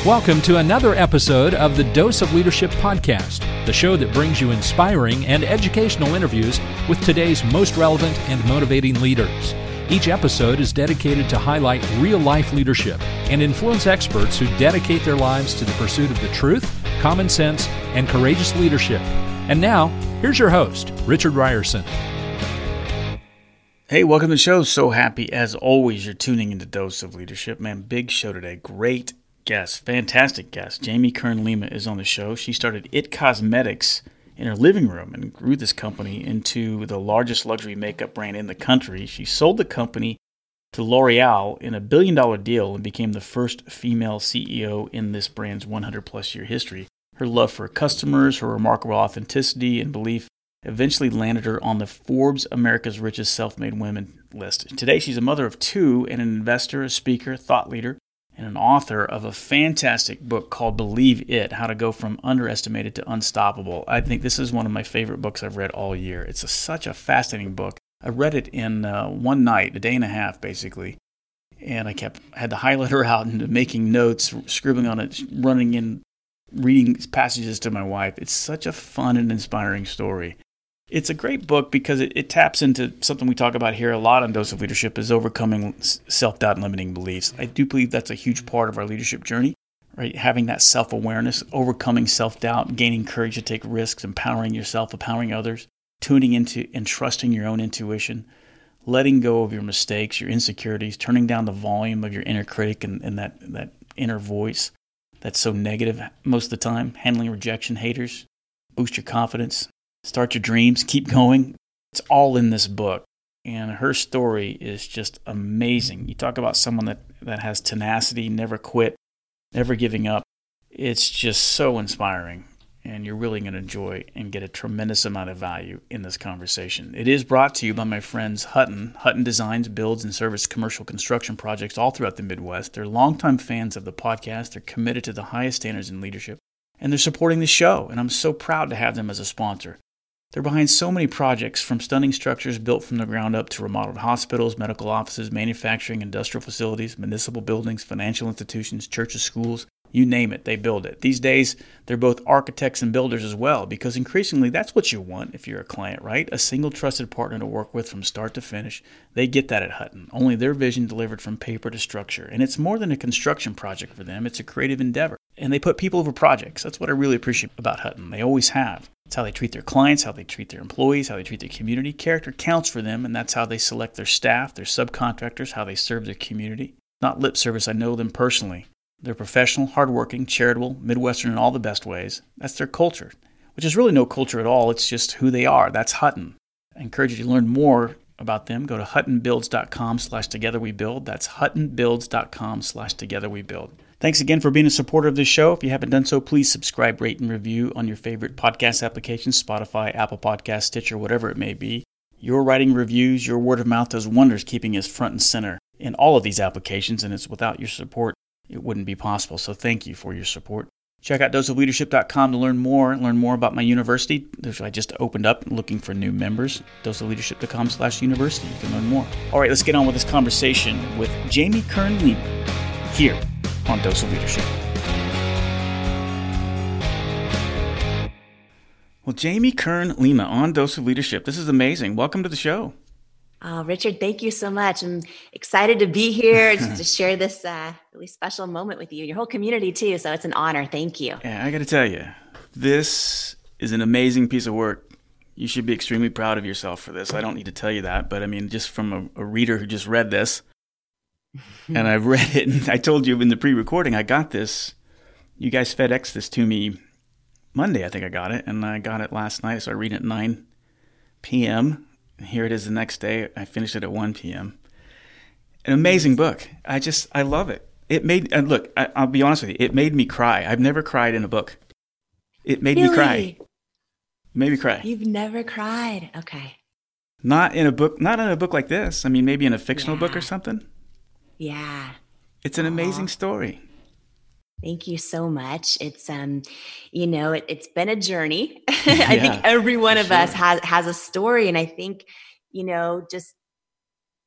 Welcome to another episode of the Dose of Leadership podcast, the show that brings you inspiring and educational interviews with today's most relevant and motivating leaders. Each episode is dedicated to highlight real-life leadership and influence experts who dedicate their lives to the pursuit of the truth, common sense, and courageous leadership. And now, here's your host, Richard Ryerson. Hey, welcome to the show. So happy, as always, you're tuning into Dose of Leadership. Man, big show today. Great guest, fantastic guest. Jamie Kern Lima is on the show. She started IT Cosmetics in her living room and grew this company into the largest luxury makeup brand in the country. She sold the company to L'Oreal in a $1 billion deal and became the first female CEO in this brand's 100-plus year history. Her love for customers, her remarkable authenticity and belief eventually landed her on the Forbes America's Richest Self-Made Women list. Today, she's a mother of two and an investor, a speaker, thought leader, and an author of a fantastic book called Believe It, How to Go From Underestimated to Unstoppable. I think this is one of my favorite books I've read all year. It's such a fascinating book. I read it in one night, a day and a half, basically, and I had the highlighter out and making notes, scribbling on it, running in, reading passages to my wife. It's such a fun and inspiring story. It's a great book because it taps into something we talk about here a lot on Dose of Leadership, is overcoming self-doubt and limiting beliefs. I do believe that's a huge part of our leadership journey, right? Having that self-awareness, overcoming self-doubt, gaining courage to take risks, empowering yourself, empowering others, tuning into and trusting your own intuition, letting go of your mistakes, your insecurities, turning down the volume of your inner critic and that inner voice that's so negative most of the time, handling rejection, haters, boost your confidence. Start your dreams, keep going. It's all in this book. And her story is just amazing. You talk about someone that has tenacity, never quit, never giving up. It's just so inspiring. And you're really going to enjoy and get a tremendous amount of value in this conversation. It is brought to you by my friends Hutton. Hutton designs, builds, and services commercial construction projects all throughout the Midwest. They're longtime fans of the podcast. They're committed to the highest standards in leadership. And they're supporting the show. And I'm so proud to have them as a sponsor. They're behind so many projects, from stunning structures built from the ground up to remodeled hospitals, medical offices, manufacturing, industrial facilities, municipal buildings, financial institutions, churches, schools, you name it, they build it. These days, they're both architects and builders as well, because increasingly that's what you want if you're a client, right? A single trusted partner to work with from start to finish. They get that at Hutton. Only their vision delivered from paper to structure. And it's more than a construction project for them. It's a creative endeavor. And they put people over projects. That's what I really appreciate about Hutton. They always have. It's how they treat their clients, how they treat their employees, how they treat their community. Character counts for them, and that's how they select their staff, their subcontractors, how they serve their community. Not lip service, I know them personally. They're professional, hardworking, charitable, Midwestern in all the best ways. That's their culture, which is really no culture at all. It's just who they are. That's Hutton. I encourage you to learn more about them. Go to huttonbuilds.com/togetherwebuild. That's huttonbuilds.com/togetherwebuild. Thanks again for being a supporter of this show. If you haven't done so, please subscribe, rate, and review on your favorite podcast applications, Spotify, Apple Podcasts, Stitcher, whatever it may be. Your writing reviews, your word of mouth does wonders, keeping us front and center in all of these applications, and it's without your support, it wouldn't be possible. So thank you for your support. Check out doseofleadership.com to learn more about my university. I just opened up looking for new members. doseofleadership.com/university. You can learn more. All right, let's get on with this conversation with Jamie Kern Lima here on Dose of Leadership. Well, Jamie Kern Lima on Dose of Leadership. This is amazing. Welcome to the show. Oh, Richard, thank you so much. I'm excited to be here to share this really special moment with you, your whole community too. So it's an honor. Thank you. Yeah, I got to tell you, this is an amazing piece of work. You should be extremely proud of yourself for this. I don't need to tell you that, but I mean, just from a reader who just read this, and I've read it, and I told you in the pre-recording, I got this. You guys FedEx this to me Monday, I think I got it, and I got it last night, so I read it at 9 p.m., and here it is the next day. I finished it at 1 p.m. An amazing book. I love it. It made, and look, I'll be honest with you, it made me cry. I've never cried in a book. It made me cry. It made me cry. You've never cried. Okay. Not in a book like this. I mean, maybe in a fictional book or something. Yeah. It's an amazing story. Thank you so much. It's, it's been a journey. I think every one of us has a story. And I think, just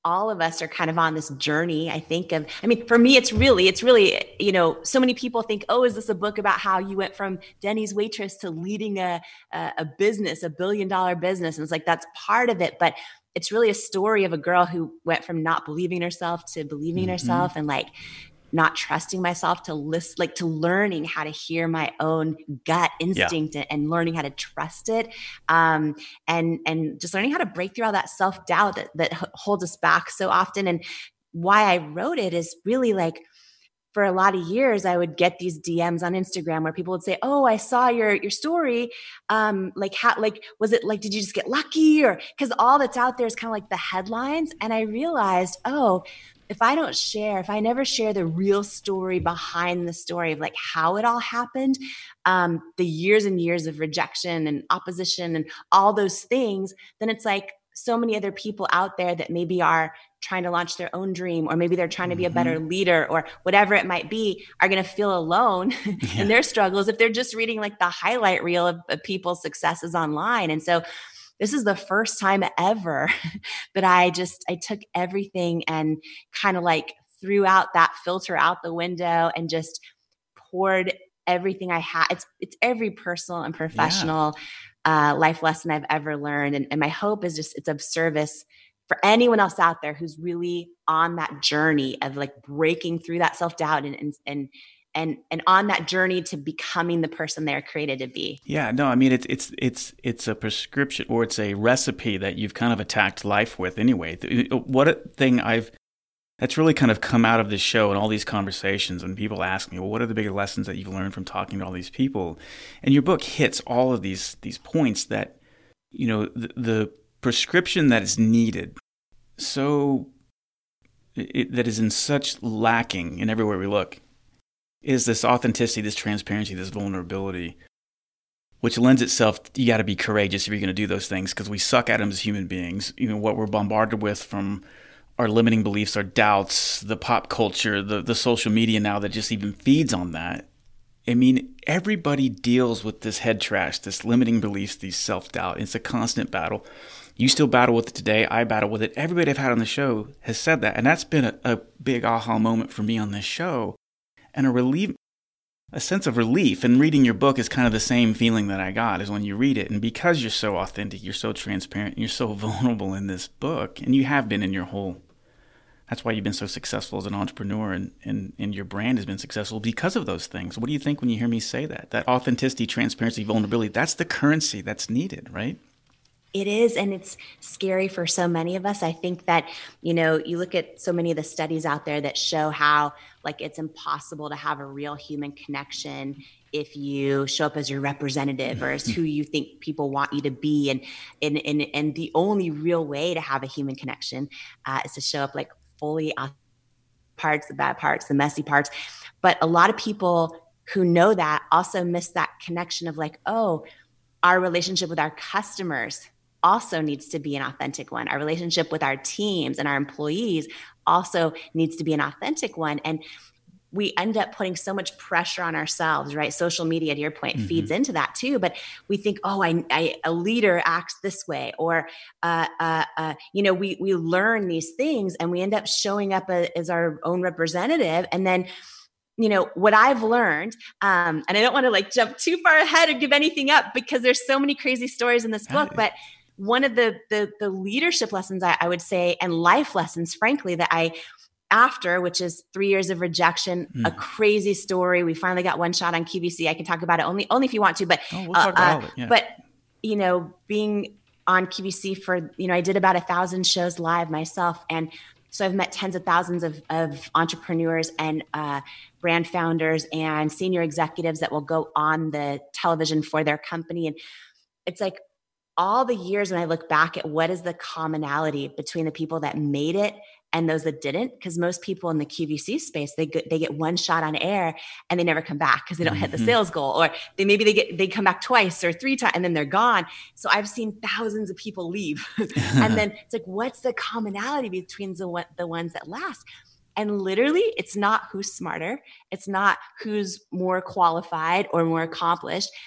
all of us are kind of on this journey. For me, it's really, so many people think, oh, is this a book about how you went from Denny's waitress to leading a business, $1 billion business? And it's like, that's part of it. But it's really a story of a girl who went from not believing in herself to believing in herself, and like not trusting myself to listen, like to learning how to hear my own gut instinct and learning how to trust it. And just learning how to break through all that self-doubt that holds us back so often. And why I wrote it is really like, for a lot of years, I would get these DMs on Instagram where people would say, "Oh, I saw your story. Was it like, did you just get lucky?" Or because all that's out there is kind of like the headlines. And I realized, if I never share the real story behind the story of like how it all happened, the years and years of rejection and opposition and all those things, then it's like so many other people out there that maybe are trying to launch their own dream, or maybe they're trying to be a better leader, or whatever it might be, are going to feel alone in their struggles if they're just reading like the highlight reel of people's successes online. And so this is the first time ever that I took everything and kind of like threw out that filter out the window and just poured everything I had. It's every personal and professional life lesson I've ever learned. And my hope is just, it's of service for anyone else out there who's really on that journey of like breaking through that self-doubt and on that journey to becoming the person they're created to be. Yeah, no, I mean, it's a prescription, or it's a recipe that you've kind of attacked life with anyway. What thing that's really kind of come out of this show and all these conversations, when people ask me, well, what are the bigger lessons that you've learned from talking to all these people? And your book hits all of these points that, the prescription that is needed, that is in such lacking in everywhere we look, is this authenticity, this transparency, this vulnerability, which lends itself, you got to be courageous if you're going to do those things, because we suck at them as human beings. What we're bombarded with from our limiting beliefs, our doubts, the pop culture, the social media now that just even feeds on that. I mean, everybody deals with this head trash, this limiting beliefs, these self-doubt. It's a constant battle. You still battle with it today. I battle with it. Everybody I've had on the show has said that. And that's been a big aha moment for me on this show. And a sense of relief. And reading your book is kind of the same feeling that I got as when you read it. And because you're so authentic, you're so transparent, and you're so vulnerable in this book, and you have been in your whole, that's why you've been so successful as an entrepreneur, and your brand has been successful because of those things. What do you think when you hear me say that? That authenticity, transparency, vulnerability, that's the currency that's needed, right? It is, and it's scary for so many of us. I think that, you look at so many of the studies out there that show how like it's impossible to have a real human connection if you show up as your representative or as who you think people want you to be. And the only real way to have a human connection is to show up like fully parts, the bad parts, the messy parts. But a lot of people who know that also miss that connection of like, oh, our relationship with our customers also needs to be an authentic one. Our relationship with our teams and our employees also needs to be an authentic one. And we end up putting so much pressure on ourselves, right? Social media, to your point, feeds into that too. But we think, oh, a leader acts this way, or we learn these things and we end up showing up as our own representative. And then, what I've learned, and I don't want to like jump too far ahead and give anything up because there's so many crazy stories in this book, but one of the leadership lessons I would say, and life lessons, frankly, that which is 3 years of rejection, a crazy story. We finally got one shot on QVC. I can talk about it only if you want to, but we'll talk about all of it. Yeah. But being on QVC for I did about 1,000 shows live myself, and so I've met tens of thousands of entrepreneurs and brand founders and senior executives that will go on the television for their company, and it's like all the years when I look back at what is the commonality between the people that made it and those that didn't, because most people in the QVC space, they get one shot on air and they never come back because they don't hit the sales goal, or they come back twice or 3 times and then they're gone. So I've seen thousands of people leave. And then it's like, what's the commonality between the ones that last? And literally, it's not who's smarter. It's not who's more qualified or more accomplished.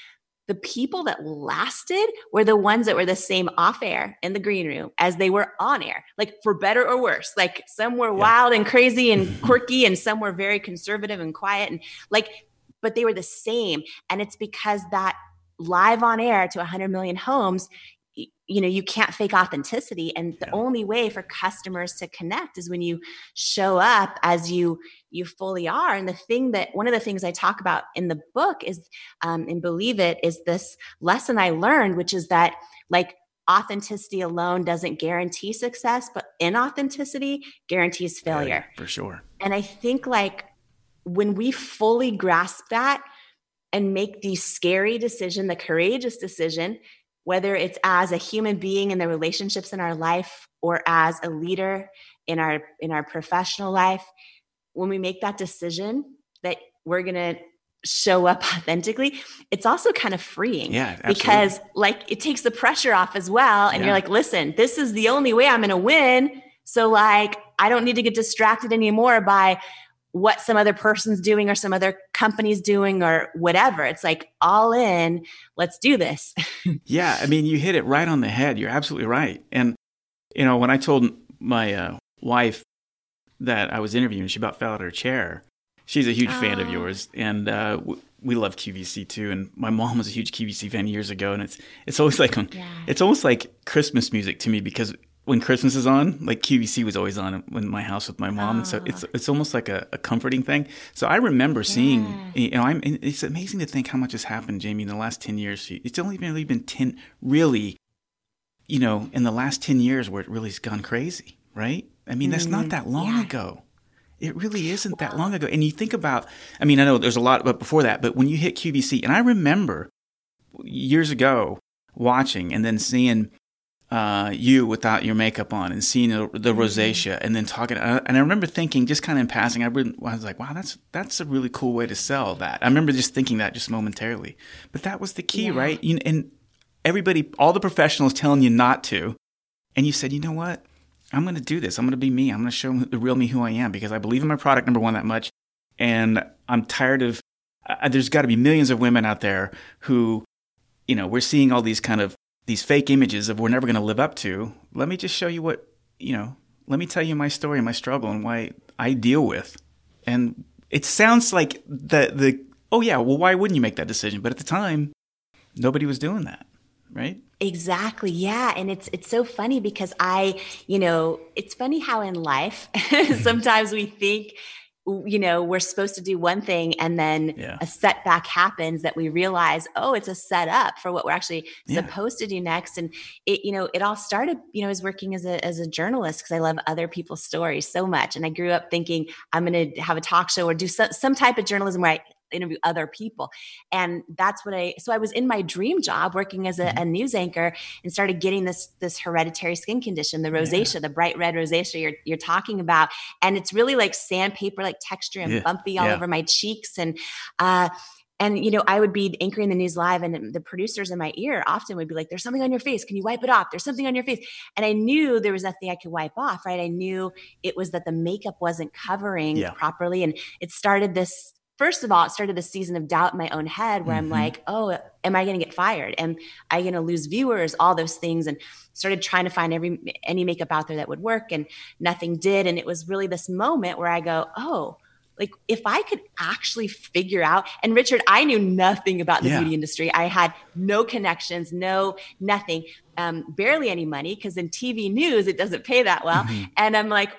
the people that lasted were the ones that were the same off air in the green room as they were on air, like for better or worse. Like some were wild and crazy and quirky, and some were very conservative and quiet, and like, but they were the same. And it's because that live on air to 100 million homes, you know, you can't fake authenticity. And the only way for customers to connect is when you show up as you fully are. And one of the things I talk about in the book is, and Believe It, is this lesson I learned, which is that like authenticity alone doesn't guarantee success, but inauthenticity guarantees failure. For sure. And I think like when we fully grasp that and make the scary decision, the courageous decision, whether it's as a human being in the relationships in our life or as a leader in our professional life, when we make that decision that we're going to show up authentically, it's also kind of freeing. Yeah, absolutely. Because like it takes the pressure off as well. And you're like, listen, this is the only way I'm going to win. So like, I don't need to get distracted anymore by what some other person's doing or some other company's doing or whatever. It's like all in, let's do this. Yeah. I mean, you hit it right on the head. You're absolutely right. And, you know, when I told my wife that I was interviewing, she about fell out of her chair. She's a huge fan of yours. And we love QVC too. And my mom was a huge QVC fan years ago. And it's always like, it's almost like Christmas music to me, because when Christmas is on, like QVC was always on in my house with my mom. And so it's almost like a comforting thing. So I remember seeing, you know, it's amazing to think how much has happened, Jamie, in the last 10 years. It's only really been 10, really, you know, in the last 10 years where it really has gone crazy, right? I mean, that's not that long ago. It really isn't that long ago. And you think about, I mean, I know there's a lot but before that, but when you hit QVC, and I remember years ago watching and then seeing you without your makeup on and seeing the rosacea and then talking. And I remember thinking, just kind of in passing, I was like, wow, that's a really cool way to sell that. I remember just thinking that just momentarily. But that was the key, right? And everybody, all the professionals telling you not to. And you said, you know what? I'm going to do this. I'm going to be me. I'm going to show the real me who I am, because I believe in my product, number one, that much. And I'm tired of, there's got to be millions of women out there who, you know, we're seeing all these kind of these fake images of we're never going to live up to. Let me just show you what, you know, let me tell you my story and my struggle and why I deal with. And it sounds like oh yeah, well, why wouldn't you make that decision? But at the time, nobody was doing that, right? Exactly. Yeah. And it's so funny because it's funny how in life, sometimes we think, you know, we're supposed to do one thing and then a setback happens that we realize, oh, it's a setup for what we're actually supposed to do next. And it all started, you know, as working as a journalist, because I love other people's stories so much. And I grew up thinking I'm going to have a talk show or do some type of journalism where I interview other people. And that's what so I was in my dream job working as a news anchor and started getting this hereditary skin condition, the rosacea, the bright red rosacea you're talking about. And it's really like sandpaper, like texture and bumpy all over my cheeks. And, you know, I would be anchoring the news live and the producers in my ear often would be like, there's something on your face. Can you wipe it off? There's something on your face. And I knew there was nothing I could wipe off, right? I knew it was that the makeup wasn't covering properly. And first of all, it started this season of doubt in my own head where I'm like, oh, am I going to get fired? Am I going to lose viewers? All those things. And started trying to find any makeup out there that would work, and nothing did. And it was really this moment where I go, oh, like if I could actually figure out, and Richard, I knew nothing about the beauty industry. I had no connections, nothing, barely any money, because in TV news, it doesn't pay that well. And I'm like,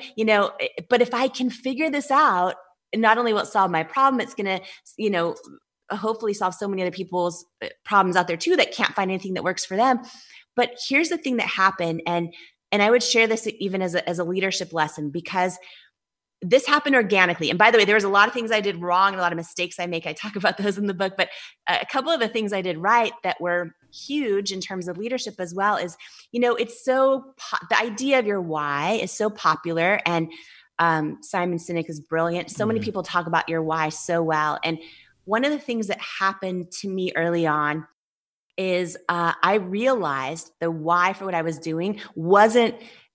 but if I can figure this out, not only will it solve my problem, it's going to, you know, hopefully solve so many other people's problems out there too that can't find anything that works for them. But here's the thing that happened. And I would share this even as a leadership lesson, because this happened organically. And by the way, there was a lot of things I did wrong and a lot of mistakes I make. I talk about those in the book, but a couple of the things I did right that were huge in terms of leadership as well is, you know, it's the idea of your why is so popular, and Simon Sinek is brilliant. So many people talk about your why so well. And one of the things that happened to me early on is I realized the why for what I was doing wasn't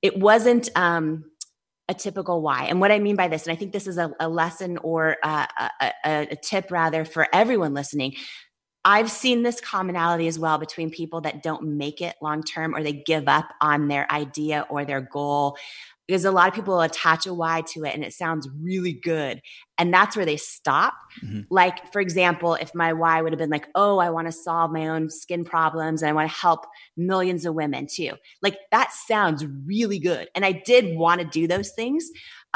a typical why. And what I mean by this, and I think this is a lesson or a tip rather for everyone listening. I've seen this commonality as well between people that don't make it long-term, or they give up on their idea or their goal, because a lot of people will attach a why to it and it sounds really good. And that's where they stop. Mm-hmm. Like, for example, if my why would have been like, oh, I want to solve my own skin problems and I want to help millions of women too. Like, that sounds really good. And I did want to do those things.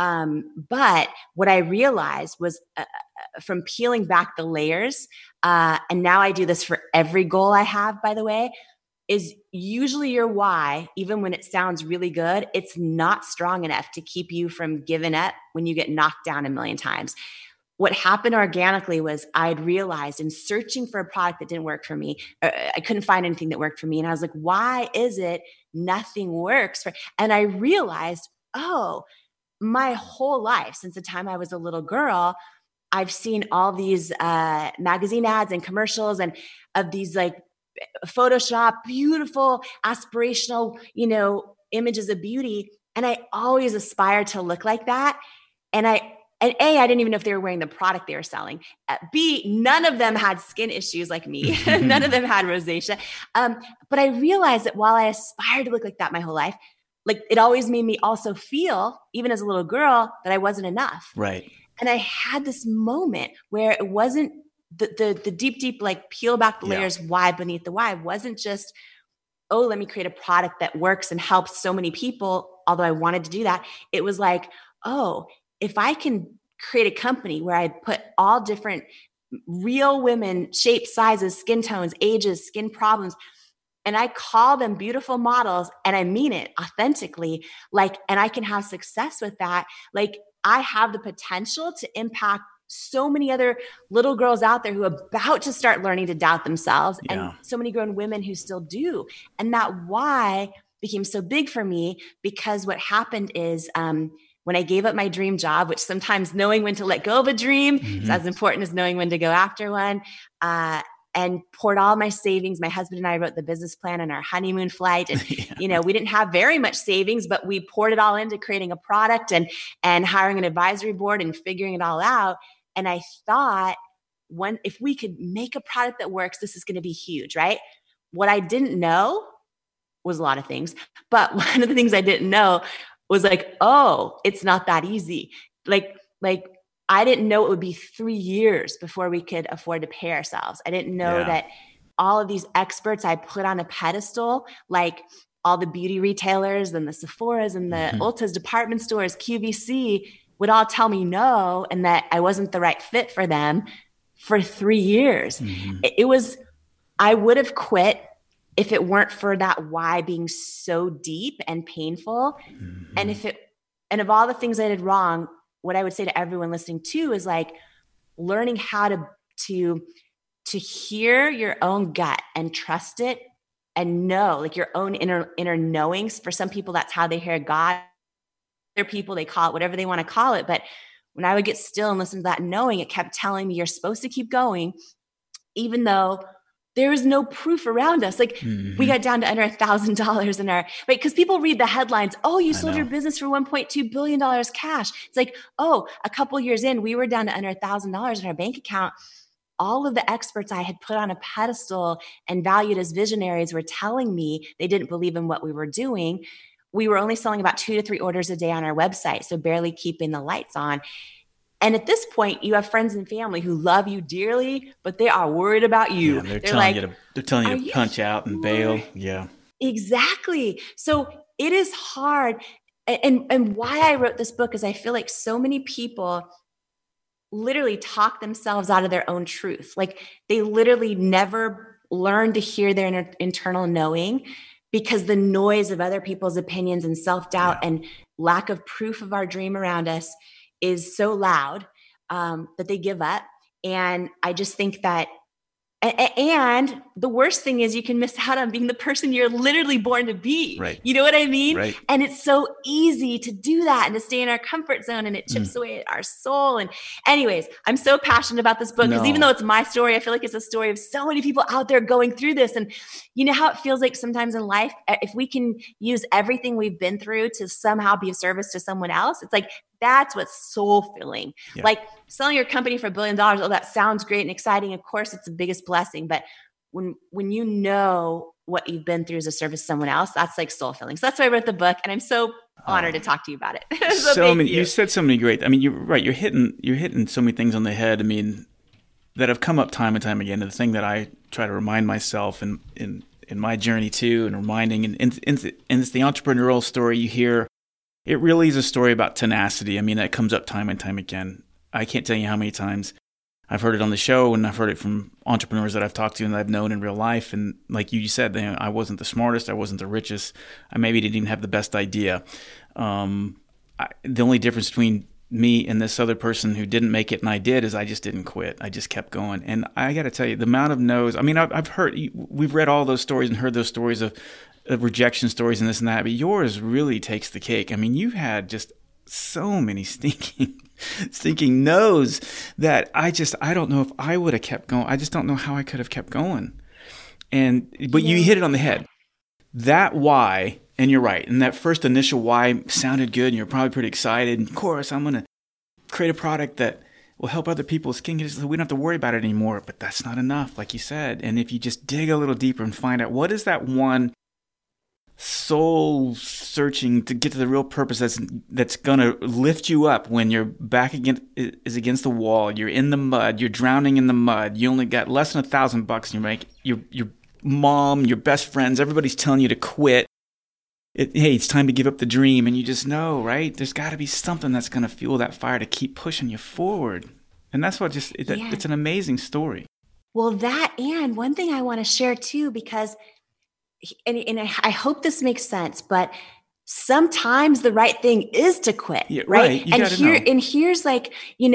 But what I realized was from peeling back the layers, and now I do this for every goal I have, by the way, is usually your why, even when it sounds really good, it's not strong enough to keep you from giving up when you get knocked down a million times. What happened organically was I'd realized in searching for a product that didn't work for me, I couldn't find anything that worked for me. And I was like, why is it nothing works? And I realized, oh, my whole life, since the time I was a little girl, I've seen all these magazine ads and commercials and of these like Photoshop, beautiful, aspirational, images of beauty. And I always aspired to look like that. And A, I didn't even know if they were wearing the product they were selling. B, none of them had skin issues like me. None of them had rosacea. But I realized that while I aspired to look like that my whole life, like it always made me also feel, even as a little girl, that I wasn't enough. Right. And I had this moment where it wasn't the deep, like peel back the layers, why beneath the why. It wasn't just, oh, let me create a product that works and helps so many people, although I wanted to do that. It was like, oh, if I can create a company where I put all different real women, shapes, sizes, skin tones, ages, skin problems, and I call them beautiful models, and I mean it authentically, like, and I can have success with that. Like, I have the potential to impact so many other little girls out there who are about to start learning to doubt themselves, and so many grown women who still do. And that why became so big for me, because what happened is when I gave up my dream job, which sometimes knowing when to let go of a dream is as important as knowing when to go after one, and poured all my savings. My husband and I wrote the business plan on our honeymoon flight. And, we didn't have very much savings, but we poured it all into creating a product and hiring an advisory board and figuring it all out. And I thought, if we could make a product that works, this is going to be huge, right? What I didn't know was a lot of things. But one of the things I didn't know was like, oh, it's not that easy. Like I didn't know it would be 3 years before we could afford to pay ourselves. I didn't know that all of these experts I put on a pedestal, like all the beauty retailers and the Sephoras and the Ulta's department stores, QVC, would all tell me no, and that I wasn't the right fit for them for 3 years. I would have quit if it weren't for that why being so deep and painful. And of all the things I did wrong, what I would say to everyone listening too is like learning how to hear your own gut and trust it and know, like your own inner knowings. For some people, that's how they hear God. Other people, they call it whatever they want to call it. But when I would get still and listen to that knowing, it kept telling me you're supposed to keep going, even though there is no proof around us. Like we got down to under $1,000 in our, right? Because people read the headlines. Oh, you sold your business for $1.2 billion cash. It's like, oh, a couple years in, we were down to under $1,000 in our bank account. All of the experts I had put on a pedestal and valued as visionaries were telling me they didn't believe in what we were doing. We were only selling about 2 to 3 orders a day on our website, so barely keeping the lights on. And at this point, you have friends and family who love you dearly, but they are worried about you. Yeah, they're telling you to punch out and bail. Yeah, exactly. So it is hard. And why I wrote this book is I feel like so many people literally talk themselves out of their own truth. Like they literally never learn to hear their internal knowing, because the noise of other people's opinions and self-doubt and lack of proof of our dream around us is so loud that they give up. And I just think that, and the worst thing is you can miss out on being the person you're literally born to be. Right. You know what I mean? Right. And it's so easy to do that and to stay in our comfort zone, and it chips away at our soul. And anyways, I'm so passionate about this book because even though it's my story, I feel like it's a story of so many people out there going through this. And you know how it feels like sometimes in life, if we can use everything we've been through to somehow be of service to someone else, it's like That's what's soul filling. Yeah. Like selling your company for $1 billion. Oh, that sounds great and exciting. Of course, it's the biggest blessing. But when you know what you've been through as a service to someone else, that's like soul filling. So that's why I wrote the book, and I'm so honored to talk to you about it. So many, you said so many great. I mean, you're right. You're hitting so many things on the head. I mean, that have come up time and time again. And the thing that I try to remind myself in my journey too, and reminding, and it's the entrepreneurial story you hear. It really is a story about tenacity. I mean, that comes up time and time again. I can't tell you how many times I've heard it on the show, and I've heard it from entrepreneurs that I've talked to and that I've known in real life. And like you said, I wasn't the smartest, I wasn't the richest, I maybe didn't even have the best idea. The only difference between me and this other person who didn't make it and I did is I just didn't quit. I just kept going. And I got to tell you, the amount of no's, I mean, we've read all those stories and heard those stories of rejection stories and this and that, but yours really takes the cake. I mean, you had just so many stinking no's that I don't know if I would have kept going. I just don't know how I could have kept going. But you hit it on the head. That why, and you're right, and that first initial why sounded good, and you're probably pretty excited. And of course, I'm going to create a product that will help other people's skin, so we don't have to worry about it anymore. But that's not enough, like you said. And if you just dig a little deeper and find out what is that one soul searching to get to the real purpose that's going to lift you up when your back against the wall, you're in the mud, you're drowning in the mud, you only got less than $1,000 and your mom, your best friends, everybody's telling you to quit. Hey, it's time to give up the dream, and you just know, right? There's got to be something that's going to fuel that fire to keep pushing you forward. And that's what it's an amazing story. Well, and one thing I want to share too, because and I hope this makes sense, but sometimes the right thing is to quit, yeah, right? And here's like,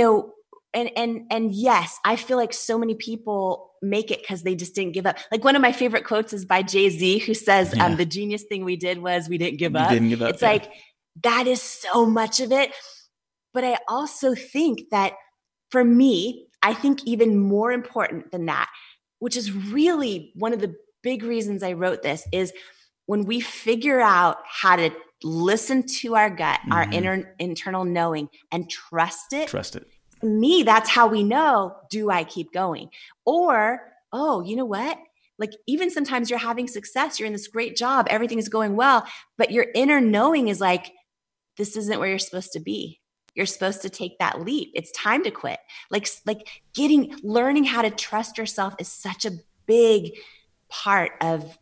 and yes, I feel like so many people make it because they just didn't give up. Like one of my favorite quotes is by Jay-Z, who says, the genius thing we did was we didn't give up. It's like, that is so much of it. But I also think that for me, I think even more important than that, which is really one of the big reasons I wrote this, is when we figure out how to listen to our gut, our internal knowing, and trust it. To me, that's how we know, do I keep going? Or, oh, you know what? Like even sometimes you're having success, you're in this great job, everything is going well, but your inner knowing is like, this isn't where you're supposed to be. You're supposed to take that leap. It's time to quit. Like learning how to trust yourself is such a big part of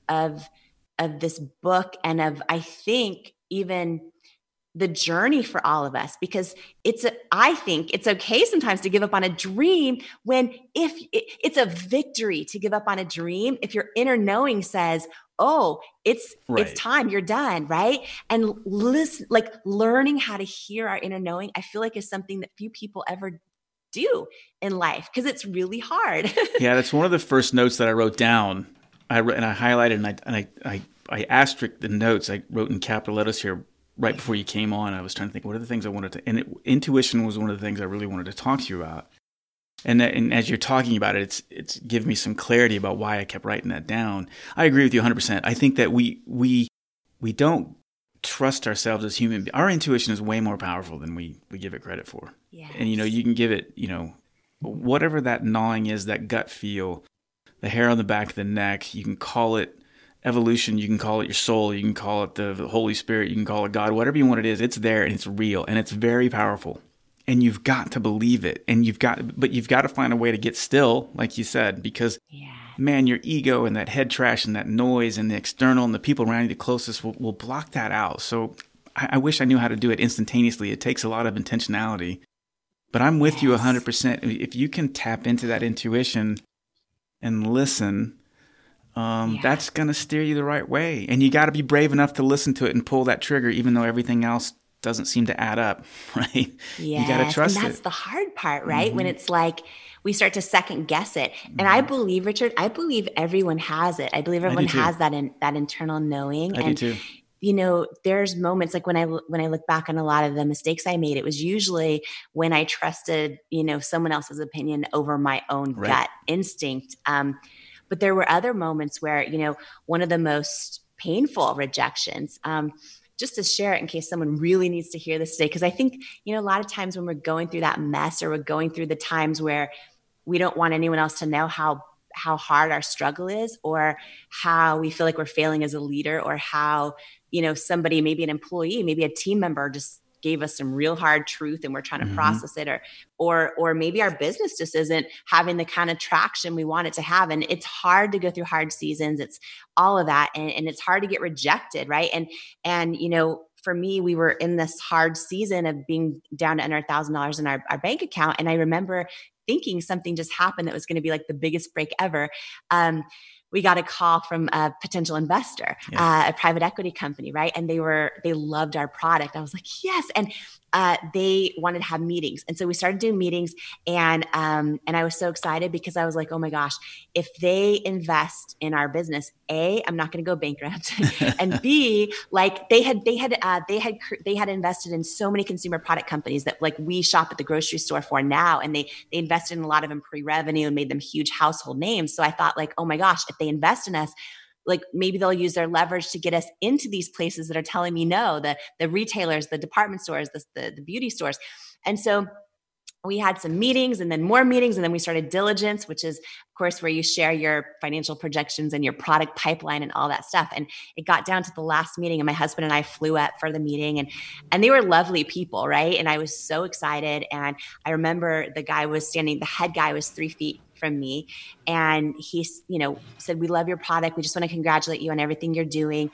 this book, and of, I think, even the journey for all of us, because I think it's okay sometimes to give up on a dream if it's a victory to give up on a dream. If your inner knowing says, oh, it's time, you're done. Right. And listen, like learning how to hear our inner knowing, I feel like is something that few people ever do in life, because it's really hard. Yeah. That's one of the first notes that I wrote down. I highlighted and I asterisked the notes. I wrote in capital letters here right before you came on. I was trying to think, what are the things I wanted to, and intuition was one of the things I really wanted to talk to you about. And as you're talking about it, it's given me some clarity about why I kept writing that down. I agree with you 100%. I think that we don't trust ourselves as human. Our intuition is way more powerful than we give it credit for. Yes. And you can give it, whatever that gnawing is, that gut feel, the hair on the back of the neck, you can call it evolution, you can call it your soul, you can call it the Holy Spirit, you can call it God, whatever you want it is, it's there and it's real and it's very powerful. And you've got to believe it. And you've got to find a way to get still, like you said, because man, your ego and that head trash and that noise and the external and the people around you the closest will block that out. So I wish I knew how to do it instantaneously. It takes a lot of intentionality. But I'm with you 100%. If you can tap into that intuition and listen, that's going to steer you the right way. And you got to be brave enough to listen to it and pull that trigger, even though everything else doesn't seem to add up, right? Yes. You got to trust it. And that's the hard part, right? When it's like we start to second guess it. And I believe, Richard, everyone has it. I believe everyone has that internal knowing. I do too. There's moments like when I look back on a lot of the mistakes I made, it was usually when I trusted, someone else's opinion over my own gut instinct. But there were other moments where, one of the most painful rejections, just to share it in case someone really needs to hear this today. Cause I think, a lot of times when we're going through that mess, or we're going through the times where we don't want anyone else to know how hard our struggle is, or how we feel like we're failing as a leader, or how, somebody, maybe an employee, maybe a team member just gave us some real hard truth and we're trying to process it, or maybe our business just isn't having the kind of traction we want it to have. And it's hard to go through hard seasons. It's all of that. And it's hard to get rejected. Right. And, for me, we were in this hard season of being down to under $1,000 in our bank account. And I remember thinking something just happened that was going to be like the biggest break ever. We got a call from a potential investor, a private equity company, right? And they loved our product. I was like, yes. And they wanted to have meetings. And so we started doing meetings, and I was so excited because I was like, oh my gosh, if they invest in our business, A, I'm not going to go bankrupt. And B, like they had invested in so many consumer product companies that like we shop at the grocery store for now. And they invested in a lot of them pre-revenue and made them huge household names. So I thought like, oh my gosh, if they invest in us, like maybe they'll use their leverage to get us into these places that are telling me no, the retailers, the department stores, the beauty stores. And so we had some meetings and then more meetings. And then we started diligence, which is, of course, where you share your financial projections and your product pipeline and all that stuff. And it got down to the last meeting, and my husband and I flew up for the meeting, and they were lovely people, right? And I was so excited. And I remember the head guy was 3 feet from me. And he, said, we love your product. We just want to congratulate you on everything you're doing.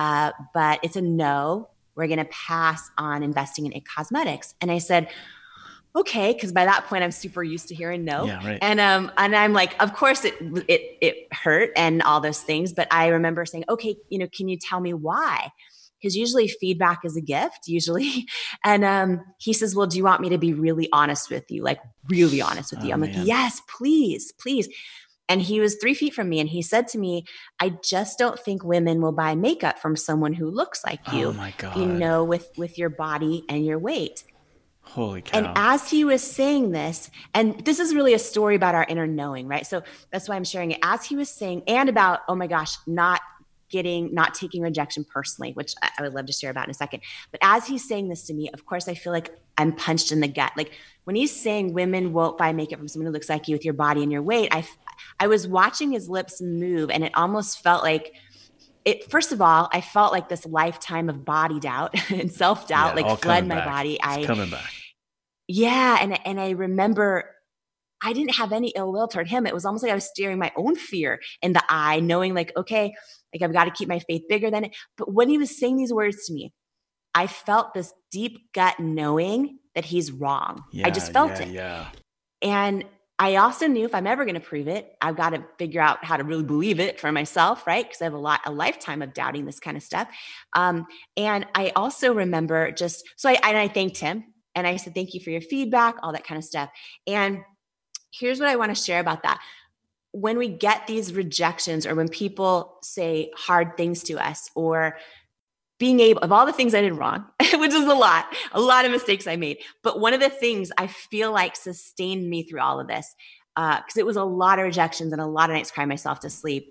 But it's a no. We're going to pass on investing in IT Cosmetics. And I said, okay, because by that point I'm super used to hearing no. Yeah, right. And I'm like, of course it hurt and all those things. But I remember saying, okay, can you tell me why? Because usually feedback is a gift, usually. And he says, well, do you want me to be really honest with you? Like really honest with you? I'm like, yes, please. And he was 3 feet from me, and he said to me, I just don't think women will buy makeup from someone who looks like you, oh my God. With your body and your weight. Holy cow. And as he was saying this, and this is really a story about our inner knowing, right? So that's why I'm sharing it. As he was saying, and about, oh my gosh, not taking rejection personally, which I would love to share about in a second. But as he's saying this to me, of course, I feel like I'm punched in the gut. Like when he's saying women won't buy makeup from someone who looks like you with your body and your weight, I was watching his lips move, and it almost felt like first of all, I felt like this lifetime of body doubt and self-doubt fled my body. It's coming back. Yeah. And I remember I didn't have any ill will toward him. It was almost like I was staring my own fear in the eye, knowing like, okay, like I've got to keep my faith bigger than it. But when he was saying these words to me, I felt this deep gut knowing that he's wrong. I just felt it. Yeah. And I also knew if I'm ever going to prove it, I've got to figure out how to really believe it for myself, right? Because I have a lifetime of doubting this kind of stuff. And I also remember I thanked him, and I said, thank you for your feedback, all that kind of stuff. And here's what I want to share about that. When we get these rejections, or when people say hard things to us, or being able, of all the things I did wrong, which is a lot of mistakes I made. But one of the things I feel like sustained me through all of this, because it was a lot of rejections and a lot of nights crying myself to sleep.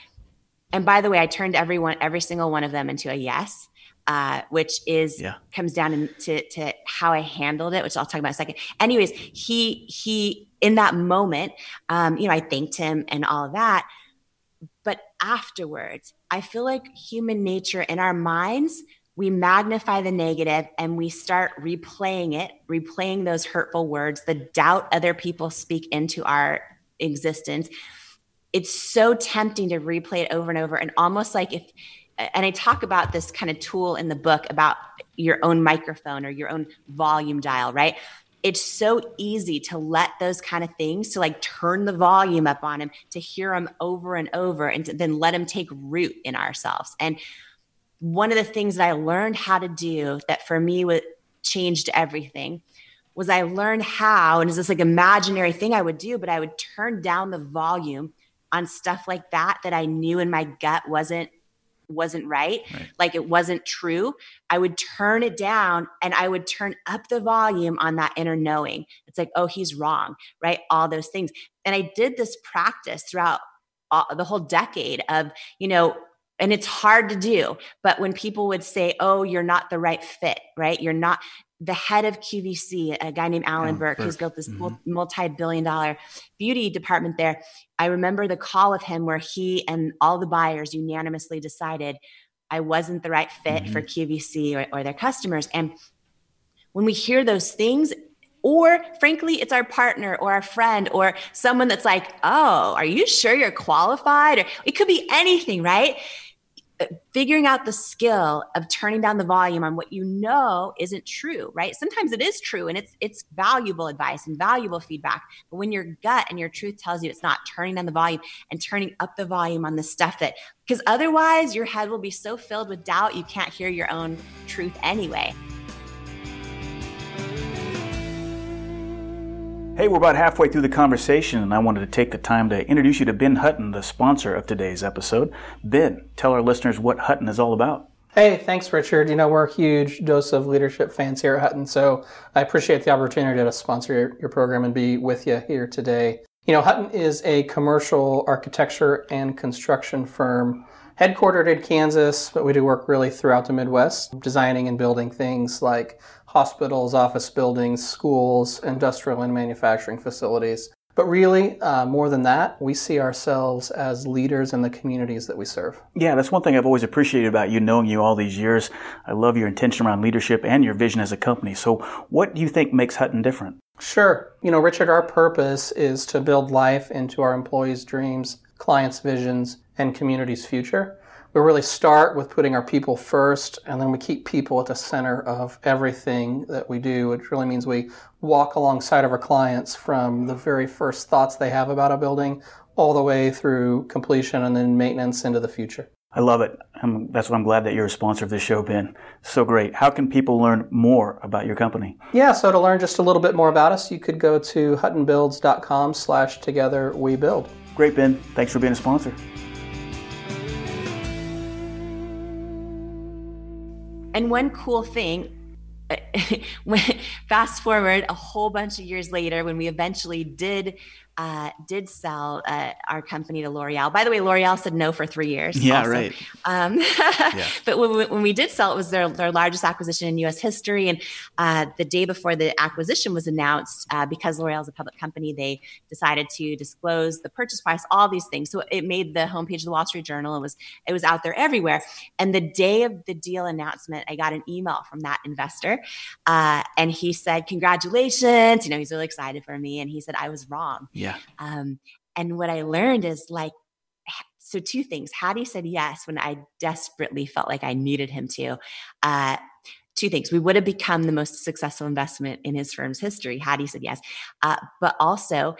And by the way, I turned every single one of them into a yes, which comes down to how I handled it, which I'll talk about in a second. Anyways, he in that moment, I thanked him and all of that. But afterwards, I feel like human nature in our minds, we magnify the negative and we start replaying those hurtful words, the doubt other people speak into our existence. It's so tempting to replay it over and over. And almost like and I talk about this kind of tool in the book about your own microphone or your own volume dial, right? It's so easy to let those kind of things, to like turn the volume up on them, to hear them over and over, and to then let them take root in ourselves. And one of the things that I learned how to do that for me changed everything was I learned how, and it's this like imaginary thing I would do, but I would turn down the volume on stuff like that I knew in my gut wasn't right. Like it wasn't true. I would turn it down and I would turn up the volume on that inner knowing. It's like, oh, he's wrong, right? All those things. And I did this practice throughout the whole decade of, And it's hard to do. But when people would say, oh, you're not the right fit, right? You're not the head of QVC, a guy named Alan Burke, who's built this multi-billion-dollar beauty department there. I remember the call of him where he and all the buyers unanimously decided I wasn't the right fit for QVC or their customers. And when we hear those things, or frankly, it's our partner or our friend or someone that's like, oh, are you sure you're qualified? Or it could be anything, right? Figuring out the skill of turning down the volume on what you know isn't true, right? Sometimes it is true and it's valuable advice and valuable feedback. But when your gut and your truth tells you it's not, turning down the volume and turning up the volume on the stuff that, because otherwise your head will be so filled with doubt you can't hear your own truth anyway. Hey, we're about halfway through the conversation, and I wanted to take the time to introduce you to Ben Hutton, the sponsor of today's episode. Ben, tell our listeners what Hutton is all about. Hey, thanks, Richard. We're huge Dose of Leadership fans here at Hutton, so I appreciate the opportunity to sponsor your program and be with you here today. Hutton is a commercial architecture and construction firm headquartered in Kansas, but we do work really throughout the Midwest, designing and building things like hospitals, office buildings, schools, industrial and manufacturing facilities. But really, more than that, we see ourselves as leaders in the communities that we serve. Yeah, that's one thing I've always appreciated about you, knowing you all these years. I love your intention around leadership and your vision as a company. So what do you think makes Hutton different? Sure. Richard, our purpose is to build life into our employees' dreams, clients' visions, and communities' future. We really start with putting our people first, and then we keep people at the center of everything that we do, which really means we walk alongside of our clients from the very first thoughts they have about a building all the way through completion and then maintenance into the future. I love it. That's why I'm glad that you're a sponsor of this show, Ben. So great. How can people learn more about your company? Yeah, so to learn just a little bit more about us, you could go to huttonbuilds.com/togetherwebuild. Great, Ben. Thanks for being a sponsor. And one cool thing, fast forward a whole bunch of years later, when we eventually did sell our company to L'Oreal. By the way, L'Oreal said no for 3 years. Yeah, also. right. But when we did sell, it was their largest acquisition in U.S. history. And the day before the acquisition was announced, because L'Oreal is a public company, they decided to disclose the purchase price, all these things. So it made the homepage of the Wall Street Journal. It was out there everywhere. And the day of the deal announcement, I got an email from that investor, and he said, "Congratulations!" He's really excited for me, and he said I was wrong. Yeah. And what I learned is so two things. Hattie said yes when I desperately felt like I needed him to. Two things. We would have become the most successful investment in his firm's history. Hattie said yes. But also,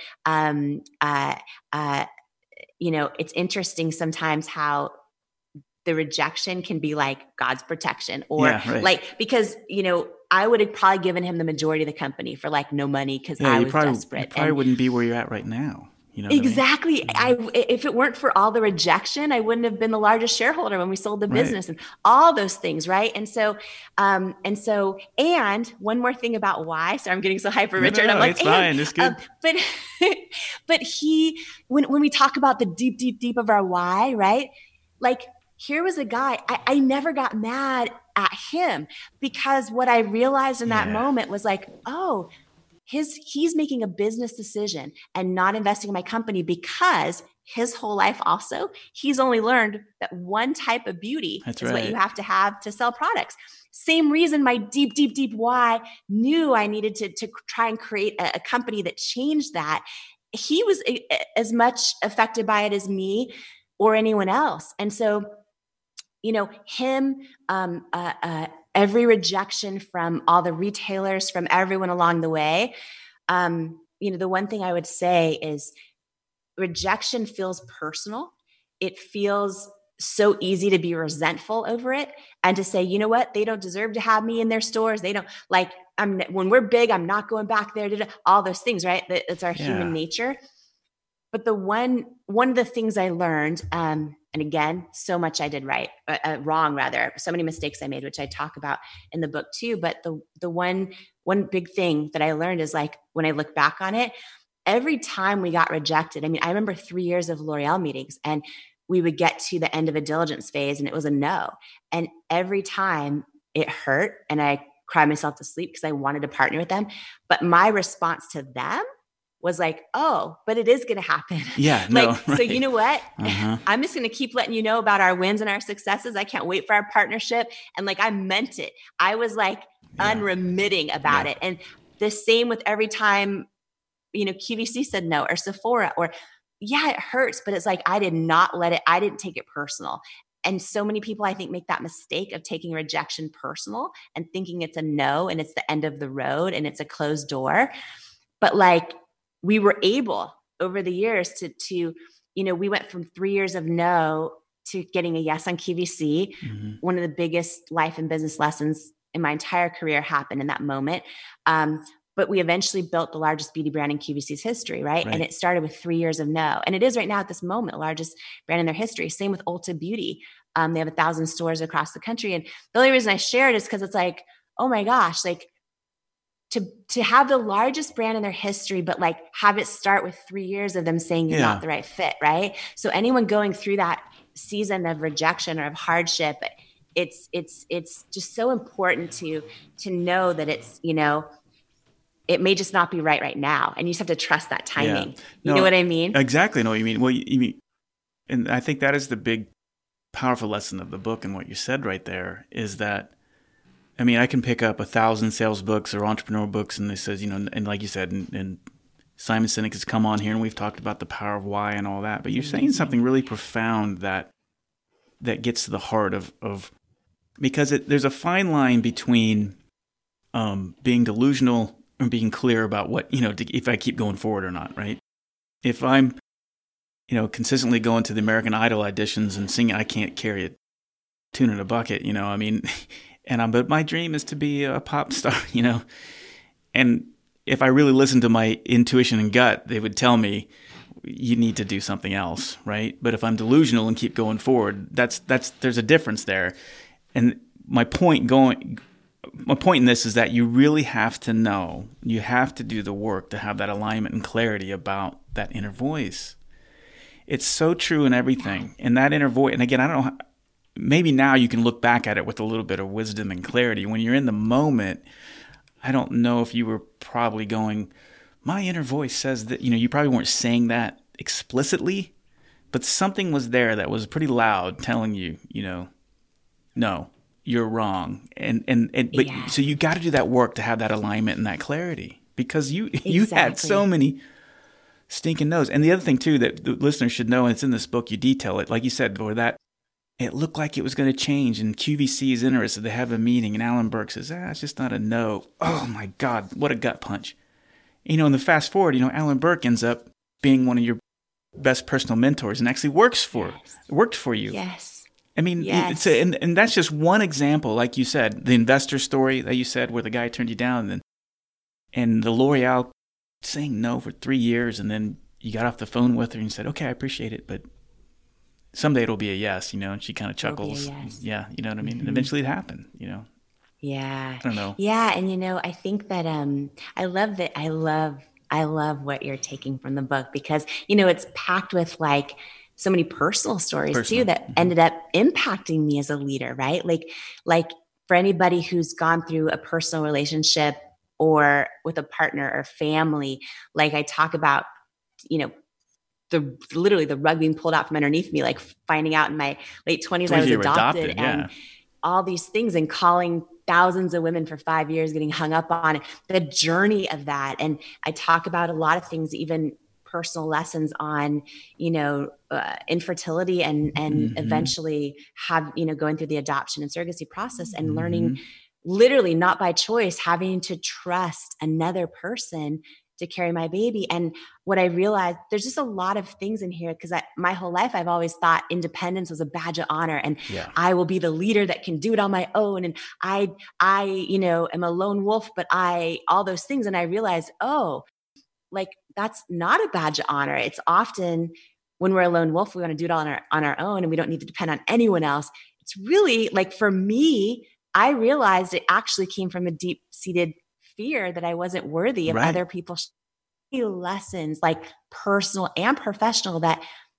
it's interesting sometimes how the rejection can be like God's protection, or because, I would have probably given him the majority of the company for no money because I was desperate. You probably wouldn't be where you're at right now. Exactly. If it weren't for all the rejection, I wouldn't have been the largest shareholder when we sold the business and all those things. Right. And one more thing about why, so I'm getting so hyper, Richard. No, I'm like, it's fine. It's good. But when we talk about the deep of our why, right? Here was a guy, I never got mad at him, because what I realized in that moment was he's making a business decision and not investing in my company because his whole life also, he's only learned that one type of beauty is what you have to sell products. Same reason my deep why knew I needed to try and create a company that changed that. He was as much affected by it as me or anyone else. And so, every rejection from all the retailers, from everyone along the way, the one thing I would say is rejection feels personal. It feels so easy to be resentful over it and to say, you know what, they don't deserve to have me in their stores. They don't when we're big, I'm not going back there to all those things, right? It's our human nature. But the one of the things I learned, and again, so much I did wrong, so many mistakes I made, which I talk about in the book too. But the one big thing that I learned is when I look back on it, every time we got rejected, I remember 3 years of L'Oreal meetings, and we would get to the end of a diligence phase and it was a no. And every time it hurt and I cried myself to sleep because I wanted to partner with them. But my response to them was like, oh, but it is going to happen. Yeah. Like, no, right. So you know what? I'm just going to keep letting you know about our wins and our successes. I can't wait for our partnership. And like, I meant it. I was like unremitting about it. And the same with every time, QVC said no, or Sephora, or it hurts, but it's like, I did not let it, I didn't take it personal. And so many people, I think, make that mistake of taking rejection personal and thinking it's a no and it's the end of the road and it's a closed door. But like, we were able over the years to we went from 3 years of no to getting a yes on QVC. Mm-hmm. One of the biggest life and business lessons in my entire career happened in that moment. But we eventually built the largest beauty brand in QVC's history, right? And it started with 3 years of no. And it is right now at this moment, the largest brand in their history. Same with Ulta Beauty. They have 1,000 stores across the country. And the only reason I share it is because it's like, oh my gosh, like to have the largest brand in their history, but like have it start with 3 years of them saying you're not the right fit, right? So anyone going through that season of rejection or of hardship, it's just so important to know that it's, it may just not be right now. And you just have to trust that timing. You know what I mean? Exactly. I know what you mean. Well, you mean, and I think that is the big, powerful lesson of the book. And what you said right there is that, I mean, I can pick up 1,000 sales books or entrepreneur books, and it says, and like you said, and Simon Sinek has come on here, and we've talked about the power of why and all that. But you're saying something really profound that gets to the heart of because there's a fine line between being delusional and being clear about what if I keep going forward or not, right? If I'm consistently going to the American Idol auditions and singing, I can't carry a tune in a bucket, I mean. But my dream is to be a pop star, and if I really listened to my intuition and gut, they would tell me you need to do something else, right? But if I'm delusional and keep going forward, there's a difference there. And my point in this is that you really have to know, you have to do the work to have that alignment and clarity about that inner voice. It's so true in everything. And that inner voice, and again, I don't know maybe now you can look back at it with a little bit of wisdom and clarity. When you're in the moment, I don't know if you were probably going, my inner voice says that, you probably weren't saying that explicitly, but something was there that was pretty loud telling you, no, you're wrong. But so you got to do that work to have that alignment and that clarity because you had so many stinking no's. And the other thing too, that the listeners should know, and it's in this book, you detail it, like you said, or that, it looked like it was going to change, and QVC is interested. They have a meeting, and Alan Burke says, it's just not a no. Oh, my God, what a gut punch. And the fast forward, Alan Burke ends up being one of your best personal mentors and actually worked for you. Yes. I mean, and that's just one example, like you said, the investor story that you said where the guy turned you down, and the L'Oreal saying no for 3 years, and then you got off the phone with her and you said, okay, I appreciate it, but someday it'll be a yes, and she kind of chuckles. Yes. Yeah, you know what I mean? And eventually it happened, Yeah. I don't know. Yeah, and I think that I love that. I love what you're taking from the book because it's packed with like so many personal stories too that ended up impacting me as a leader, right? Like for anybody who's gone through a personal relationship or with a partner or family, like I talk about, literally the rug being pulled out from underneath me, like finding out in my late 20s I was adopted and all these things, and calling thousands of women for 5 years, getting hung up on it, the journey of that. And I talk about a lot of things, even personal lessons on, infertility and eventually going through the adoption and surrogacy process and learning literally not by choice, having to trust another person to carry my baby. And what I realized, there's just a lot of things in here because my whole life, I've always thought independence was a badge of honor and I will be the leader that can do it on my own. And I am a lone wolf, but all those things. And I realized, that's not a badge of honor. It's often when we're a lone wolf, we want to do it all on our own and we don't need to depend on anyone else. It's really like, for me, I realized it actually came from a deep-seated fear that I wasn't worthy of other people's lessons, like personal and professional, that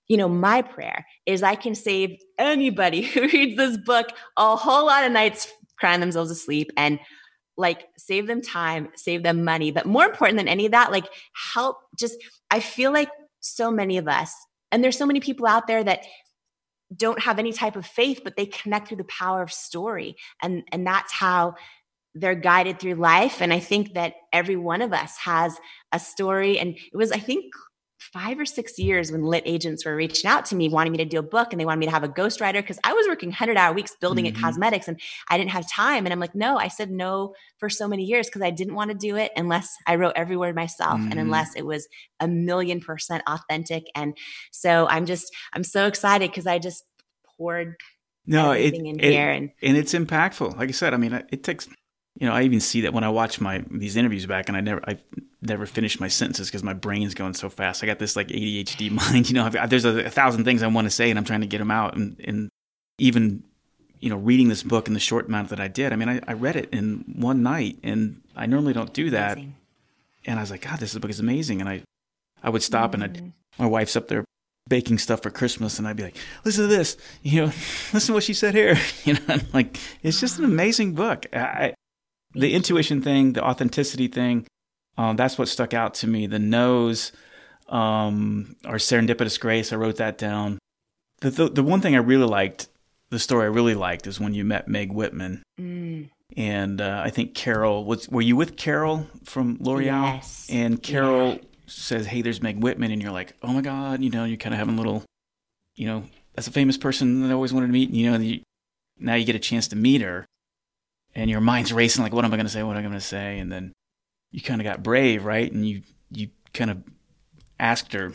my prayer is I can save anybody who reads this book a whole lot of nights crying themselves to sleep, and like save them time, save them money. But more important than any of that, like help I feel like so many of us, and there's so many people out there that don't have any type of faith, but they connect through the power of story. And that's how they're guided through life. And I think that every one of us has a story. And it was, I think, 5 or 6 years when lit agents were reaching out to me, wanting me to do a book, and they wanted me to have a ghostwriter because I was working 100-hour weeks building It Cosmetics, and I didn't have time. And I'm like, no, I said no for so many years because I didn't want to do it unless I wrote every word myself and unless it was 1,000,000% authentic. And so I'm so excited because I just poured everything in here. And it's impactful. Like I said, I mean, it takes, I even see that when I watch these interviews back, and I've never finished my sentences because my brain's going so fast. I got this like ADHD mind, there's 1,000 things I want to say and I'm trying to get them out. And even, reading this book in the short amount that I did, I mean, I read it in one night, and I normally don't do that. Amazing. And I was like, God, this book is amazing. And I would stop and my wife's up there baking stuff for Christmas, and I'd be like, listen to this, listen to what she said here. Like, it's just an amazing book. The intuition thing, the authenticity thing, that's what stuck out to me. The no's are serendipitous grace. I wrote that down. The one thing I really liked, the story I really liked, is when you met Meg Whitman. And I think Carol, were you with Carol from L'Oreal? Yes. And Carol says, hey, there's Meg Whitman. And you're like, oh my God, you're kind of having a little, that's a famous person that I always wanted to meet. Now you get a chance to meet her. And your mind's racing, like, what am I going to say? What am I going to say? And then you kind of got brave, right? And you kind of asked her,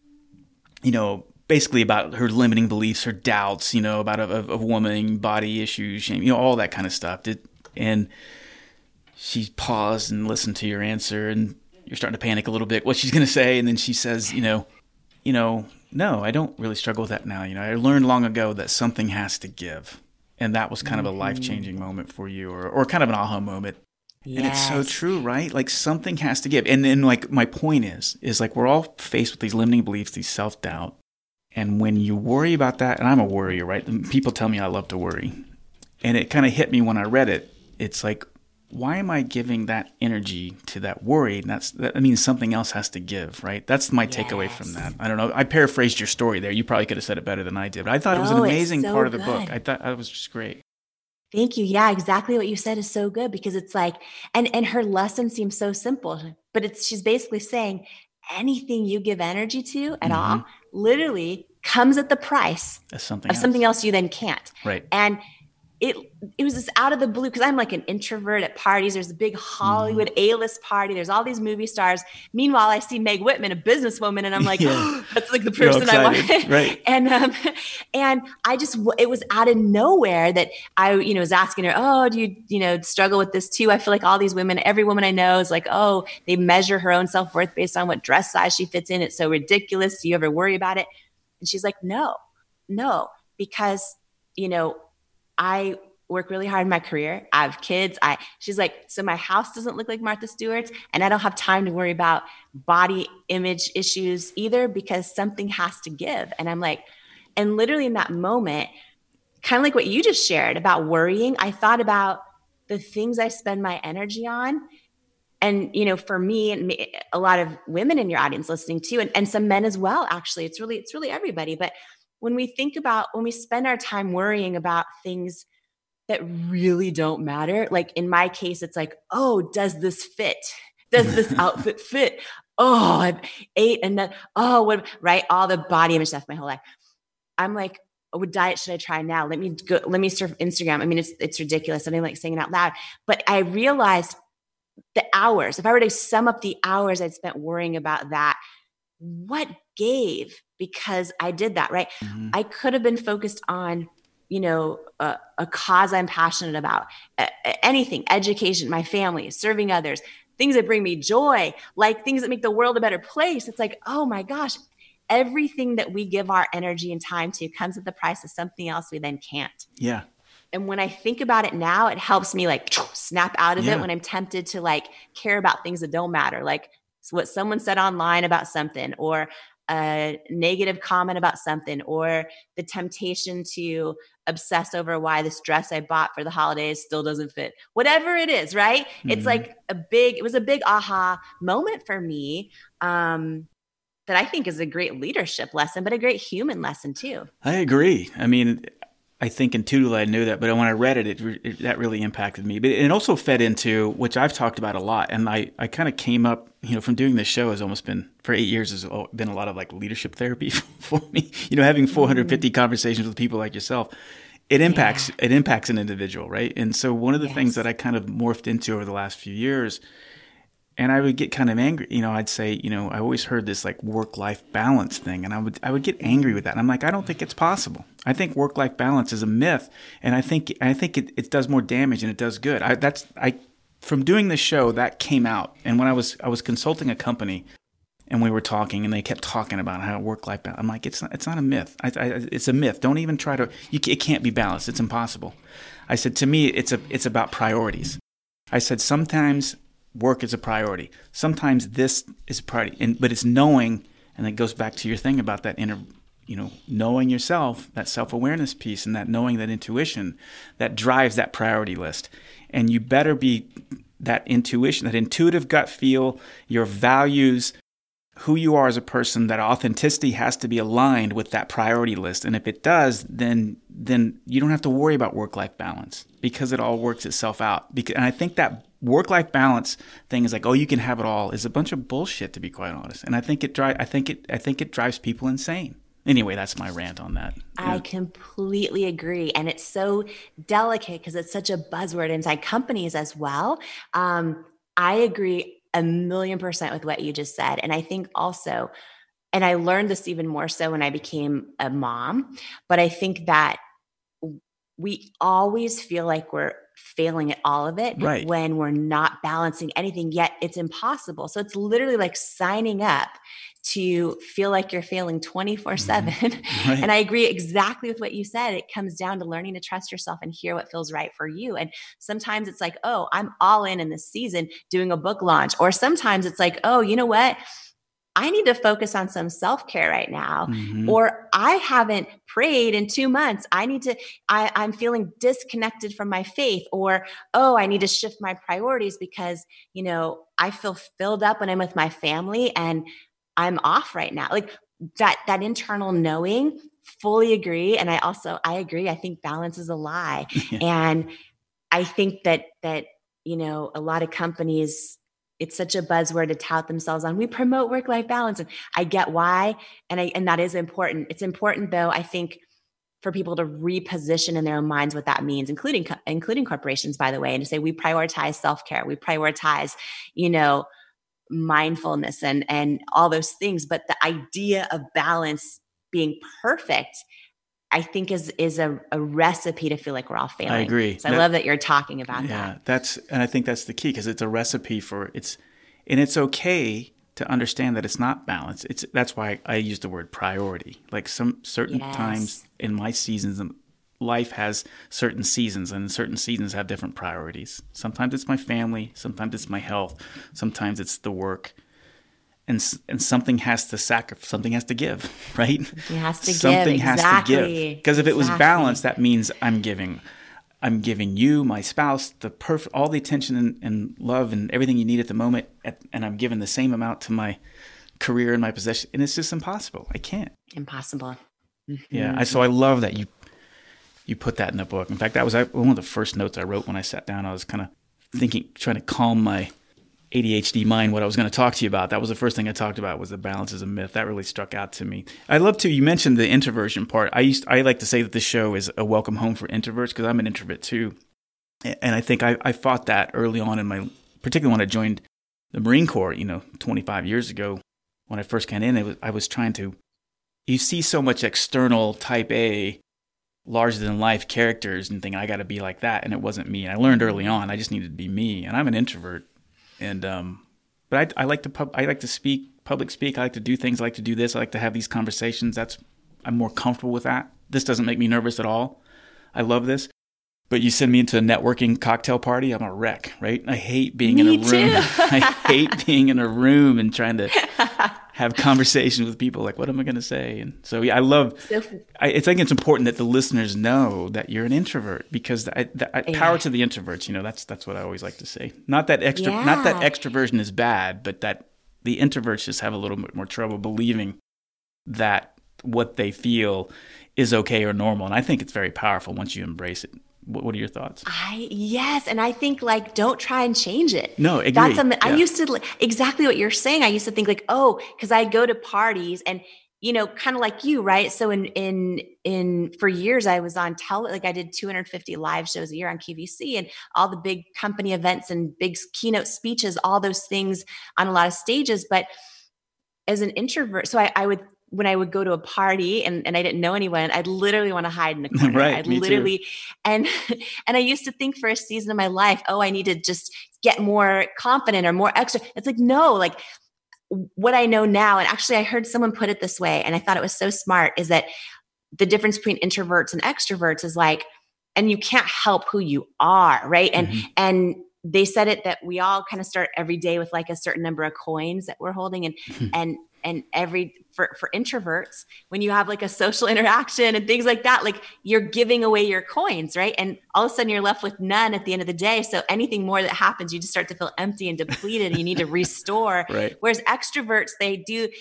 basically about her limiting beliefs, her doubts, about a woman, body issues, shame, all that kind of stuff. And she paused and listened to your answer, and you're starting to panic a little bit what she's going to say. And then she says, no, I don't really struggle with that now. I learned long ago that something has to give. And that was kind of a life-changing moment for you, or kind of an aha moment. Yes. And it's so true, right? Like, something has to give. And then, like, my point is like, we're all faced with these limiting beliefs, these self-doubt. And when you worry about that, and I'm a worrier, right? People tell me I love to worry. And it kind of hit me when I read it. It's like, why am I giving that energy to that worry? And that means something else has to give, right? That's my takeaway from that. I don't know. I paraphrased your story there. You probably could have said it better than I did. But I thought it was an amazing part of the book. I thought it was just great. Thank you. Yeah, exactly what you said is so good, because it's like, and her lesson seems so simple, but she's basically saying anything you give energy to at all literally comes at the price of something else you then can't. Right. And it was just out of the blue, because I'm like an introvert at parties. There's a big Hollywood A-list party. There's all these movie stars. Meanwhile, I see Meg Whitman, a businesswoman, and I'm like, oh, that's like the person I want. Right. And it was out of nowhere that I, was asking her, oh, do you, struggle with this too? I feel like all these women, every woman I know is like, oh, they measure her own self-worth based on what dress size she fits in. It's so ridiculous. Do you ever worry about it? And she's like, no, because, I work really hard in my career. I have kids. She's like, so my house doesn't look like Martha Stewart's, and I don't have time to worry about body image issues either, because something has to give. And I'm like, and literally in that moment, kind of like what you just shared about worrying, I thought about the things I spend my energy on. And, for me and a lot of women in your audience listening too, and some men as well, actually, it's really everybody. But when we spend our time worrying about things that really don't matter, like in my case, it's like, oh, does this fit? Does this outfit fit? Oh, I've ate and what, right? All the body image stuff my whole life. I'm like, what diet should I try now? Let me surf Instagram. I mean, it's ridiculous. I don't like saying it out loud, but I realized the hours, if I were to sum up the hours I'd spent worrying about that, what gave? Because I did that, right? Mm-hmm. I could have been focused on, a cause I'm passionate about, anything, education, my family, serving others, things that bring me joy, like things that make the world a better place. It's like, oh my gosh, everything that we give our energy and time to comes at the price of something else we then can't. Yeah. And when I think about it now, it helps me like snap out of it when I'm tempted to like care about things that don't matter. Like what someone said online about something, or a negative comment about something, or the temptation to obsess over why this dress I bought for the holidays still doesn't fit, whatever it is, right? Mm-hmm. It's like it was a big aha moment for me. That I think is a great leadership lesson, but a great human lesson too. I agree. I mean, I think intuitively I knew that, but when I read it, that really impacted me. But it also fed into, which I've talked about a lot, and I kind of came up, from doing this show has almost been, for 8 years, has been a lot of like leadership therapy for me. Having 450 conversations with people like yourself, it impacts an individual, right? And so one of the things that I kind of morphed into over the last few years, and I would get kind of angry. I'd say, I always heard this like work-life balance thing, and I would get angry with that. And I'm like, I don't think it's possible. I think work-life balance is a myth, and I think it does more damage than it does good. From doing this show, that came out. And when I was consulting a company, and we were talking, and they kept talking about how work-life balance. I'm like, it's not a myth. It's a myth. Don't even try to. It can't be balanced. It's impossible. I said, to me, it's about priorities. I said, sometimes work is a priority. Sometimes this is a priority, but it's knowing, and it goes back to your thing about that inner, knowing yourself, that self-awareness piece, and that knowing, that intuition, that drives that priority list. And you better be that intuition, that intuitive gut feel, your values, who you are as a person, that authenticity has to be aligned with that priority list. And if it does, then you don't have to worry about work-life balance, because it all works itself out. And I think that work-life balance thing is like, oh, you can have it all, is a bunch of bullshit, to be quite honest. And I think it drives people insane. Anyway, that's my rant on that. Yeah. I completely agree. And it's so delicate because it's such a buzzword inside companies as well. I agree 1,000,000% with what you just said. And I think also, and I learned this even more so when I became a mom, but I think that we always feel like we're failing at all of it when we're not balancing anything, yet it's impossible. So it's literally like signing up to feel like you're failing 24/7. Right. And I agree exactly with what you said. It comes down to learning to trust yourself and hear what feels right for you. And sometimes it's like, oh, I'm all in this season doing a book launch. Or sometimes it's like, oh, you know what? I need to focus on some self-care right now, or I haven't prayed in 2 months. I'm feeling disconnected from my faith, or, oh, I need to shift my priorities because, I feel filled up when I'm with my family and I'm off right now. Like that internal knowing, fully agree. And I agree. I think balance is a lie. And I think that, a lot of companies, it's such a buzzword to tout themselves on. We promote work-life balance, and I get why, and that is important. It's important, though, I think, for people to reposition in their own minds what that means, including corporations, by the way, and to say we prioritize self-care, we prioritize, mindfulness and all those things. But the idea of balance being perfect, I think is a recipe to feel like we're all failing. I agree. So I love that you're talking about that. And I think that's the key, because it's a recipe and it's okay to understand that it's not balanced. That's why I use the word priority. Like some certain times in my seasons, life has certain seasons, and certain seasons have different priorities. Sometimes it's my family, sometimes it's my health, sometimes it's the work. And something has to something has to give, right? It has to something give. Has to give. Because if it was balanced, that means I'm giving you, my spouse, all the attention and love and everything you need at the moment, and I'm giving the same amount to my career and my possession, and it's just impossible. I can't. Impossible. Mm-hmm. Yeah. So I love that you put that in the book. In fact, that was one of the first notes I wrote when I sat down. I was kind of trying to calm my ADHD mind what I was going to talk to you about. That was the first thing I talked about, was the balance is a myth. That really struck out to me. I love to, you mentioned the introversion part. I like to say that this show is a welcome home for introverts, because I'm an introvert too. And I think I fought that early on particularly when I joined the Marine Corps, 25 years ago. When I first got in, I was trying to, you see so much external type A, larger than life characters, and think I got to be like that. And it wasn't me. And I learned early on, I just needed to be me. And I'm an introvert. And but I like to speak, public speak. I like to do things. I like to do this. I like to have these conversations. I'm more comfortable with that. This doesn't make me nervous at all. I love this. But you send me into a networking cocktail party, I'm a wreck, right? I hate being in a room. I hate being in a room and trying to have conversations with people like, what am I going to say? And so, yeah, I think it's important that the listeners know that you're an introvert, because power to the introverts, that's what I always like to say. Not that extroversion is bad, but that the introverts just have a little bit more trouble believing that what they feel is okay or normal. And I think it's very powerful once you embrace it. What are your thoughts? Yes. And I think don't try and change it. No, agree. That's something I used to, exactly what you're saying. I used to think because I go to parties and, kind of like you, right? So for years I was on I did 250 live shows a year on QVC and all the big company events and big keynote speeches, all those things on a lot of stages. But as an introvert, so I would, when I would go to a party and I didn't know anyone, I'd literally want to hide in a corner. Right, I'd me literally, too. and I used to think for a season of my life, I need to just get more confident or more extra. It's no, what I know now, and actually I heard someone put it this way, and I thought it was so smart, is that the difference between introverts and extroverts is and you can't help who you are, right? And they said it that we all kind of start every day with a certain number of coins that we're holding, and for introverts, when you have a social interaction and things like that, you're giving away your coins, right? And all of a sudden you're left with none at the end of the day. So anything more that happens, you just start to feel empty and depleted and you need to restore. Right. Whereas extroverts, they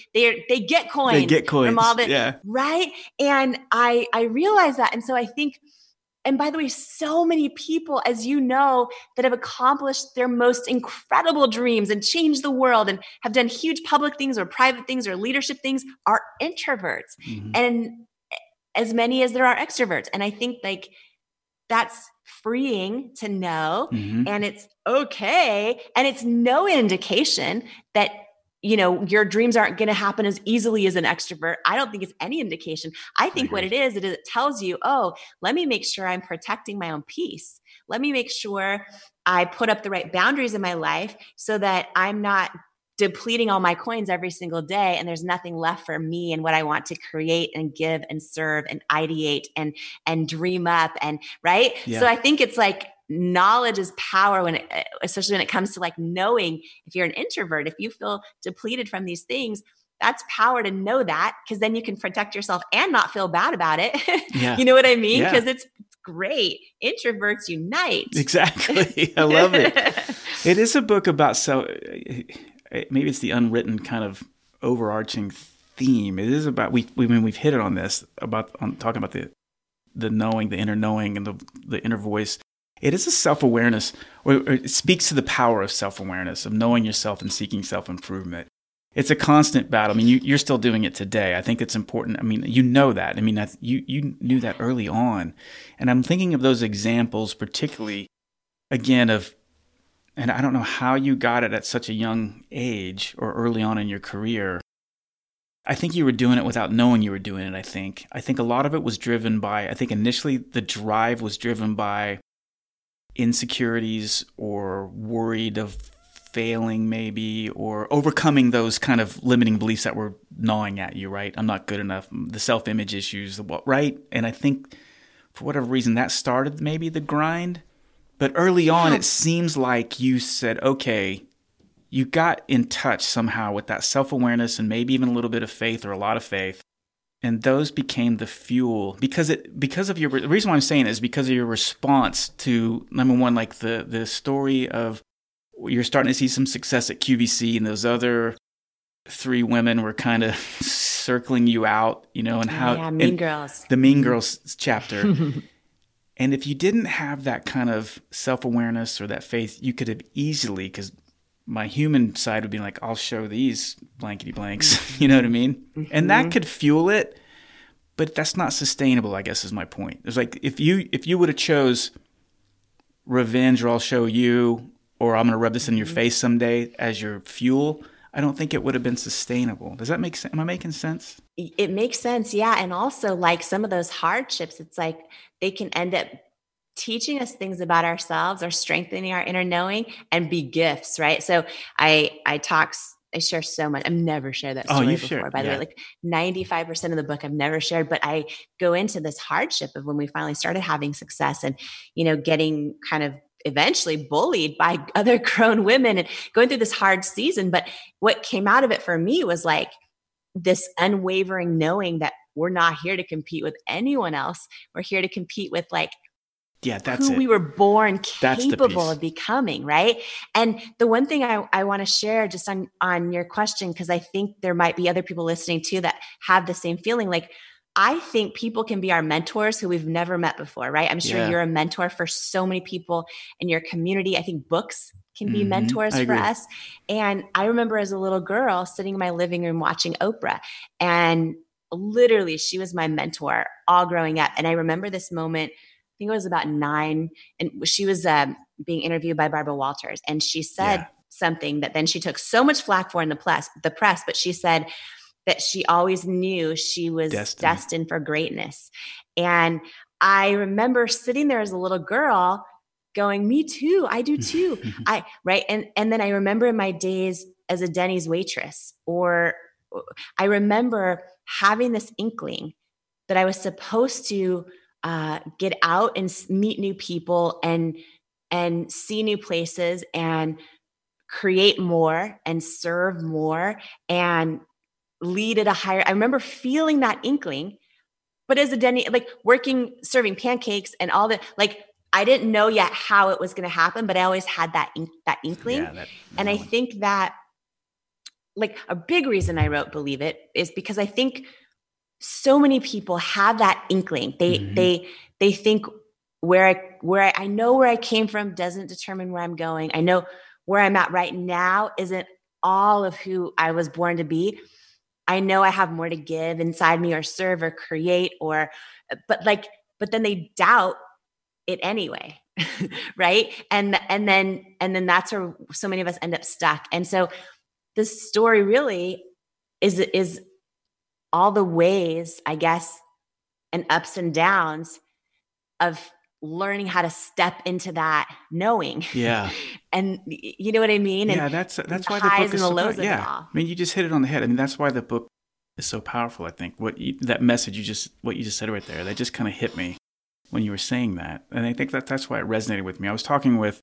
get coins. They get coins. From all the, yeah. Right. And I realize that. And so I think, and by the way, so many people, as you know, that have accomplished their most incredible dreams and changed the world and have done huge public things or private things or leadership things are introverts. And as many as there are extroverts. And I think that's freeing to know, and it's okay. And it's no indication that your dreams aren't going to happen as easily as an extrovert. I don't think it's any indication. I think what it is it tells you, let me make sure I'm protecting my own peace. Let me make sure I put up the right boundaries in my life so that I'm not depleting all my coins every single day and there's nothing left for me and what I want to create and give and serve and ideate and dream up and right. Yeah. So I think it's knowledge is power especially when it comes to knowing. If you're an introvert, if you feel depleted from these things, that's power to know that, because then you can protect yourself and not feel bad about it. Yeah. You know what I mean? Because it's great. Introverts unite. Exactly. I love it. It is a book about maybe it's the unwritten kind of overarching theme. It is about we've hit it on this talking about the knowing, the inner knowing, and the inner voice. It is a self-awareness, or it speaks to the power of self-awareness, of knowing yourself and seeking self-improvement. It's a constant battle. I mean, you're still doing it today. I think it's important. I mean, you know that. I mean, you knew that early on. And I'm thinking of those examples, particularly, again, and I don't know how you got it at such a young age or early on in your career. I think you were doing it without knowing you were doing it, I think. I think a lot of it was driven by, I think initially the drive was driven by insecurities or worried of failing maybe, or overcoming those kind of limiting beliefs that were gnawing at you, right? I'm not good enough, the self-image issues, right? And I think for whatever reason that started maybe the grind. But early on, it seems like you said, okay, you got in touch somehow with that self-awareness and maybe even a little bit of faith or a lot of faith. And those became the fuel the reason why I'm saying it is because of your response to, number one, the story of you're starting to see some success at QVC and those other three women were kind of circling you out, and how Mean Girls. The Mean Girls chapter. And if you didn't have that kind of self-awareness or that faith, you could have easily, because my human side would be like, I'll show these blankety blanks, you know what I mean? Mm-hmm. And that could fuel it, but that's not sustainable, I guess is my point. It's if you would have chose revenge, or I'll show you, or I'm going to rub this in your face someday as your fuel, I don't think it would have been sustainable. Does that make sense? Am I making sense? It makes sense. Yeah. And also some of those hardships, it's they can end up teaching us things about ourselves or strengthening our inner knowing and be gifts. Right. So I share so much. I've never shared that story before, by the way. 95% of the book I've never shared, but I go into this hardship of when we finally started having success and, getting kind of eventually bullied by other grown women and going through this hard season. But what came out of it for me was this unwavering knowing that we're not here to compete with anyone else. We're here to compete with like that's who it. we were born capable of becoming, right? And the one thing I want to share just on your question, because I think there might be other people listening too that have the same feeling. Like, I think people can be our mentors who we've never met before, right? I'm sure you're a mentor for so many people in your community. I think books can be mentors for us. And I remember as a little girl sitting in my living room watching Oprah, and literally she was my mentor all growing up. And I remember this moment, I think I was about 9, and she was being interviewed by Barbara Walters. And she said something that then she took so much flack for in the press, but she said that she always knew she was destined for greatness. And I remember sitting there as a little girl going, me too, I do too. Right. And then I remember in my days as a Denny's waitress, or I remember having this inkling that I was supposed to get out and meet new people and see new places and create more and serve more and lead at a higher. I remember feeling that inkling, but as a Denny, like working, serving pancakes and all that, like I didn't know yet how it was going to happen, but I always had that inkling. And I think that like a big reason I wrote Believe It is because I think so many people have that inkling. They think where I know where I came from doesn't determine where I'm going. I know where I'm at right now isn't all of who I was born to be. I know I have more to give inside me or serve or create but then they doubt it anyway. Right. And then that's where so many of us end up stuck. And so this story really is all the ways, I guess, and ups and downs of learning how to step into that knowing. Yeah. And you know what I mean? Yeah, and that's why the book highs is and the so lows of it yeah. all. I mean, you just hit it on the head. I mean, that's why the book is so powerful, I think. That message what you just said right there, that just kind of hit me when you were saying that. And I think that's why it resonated with me. I was talking with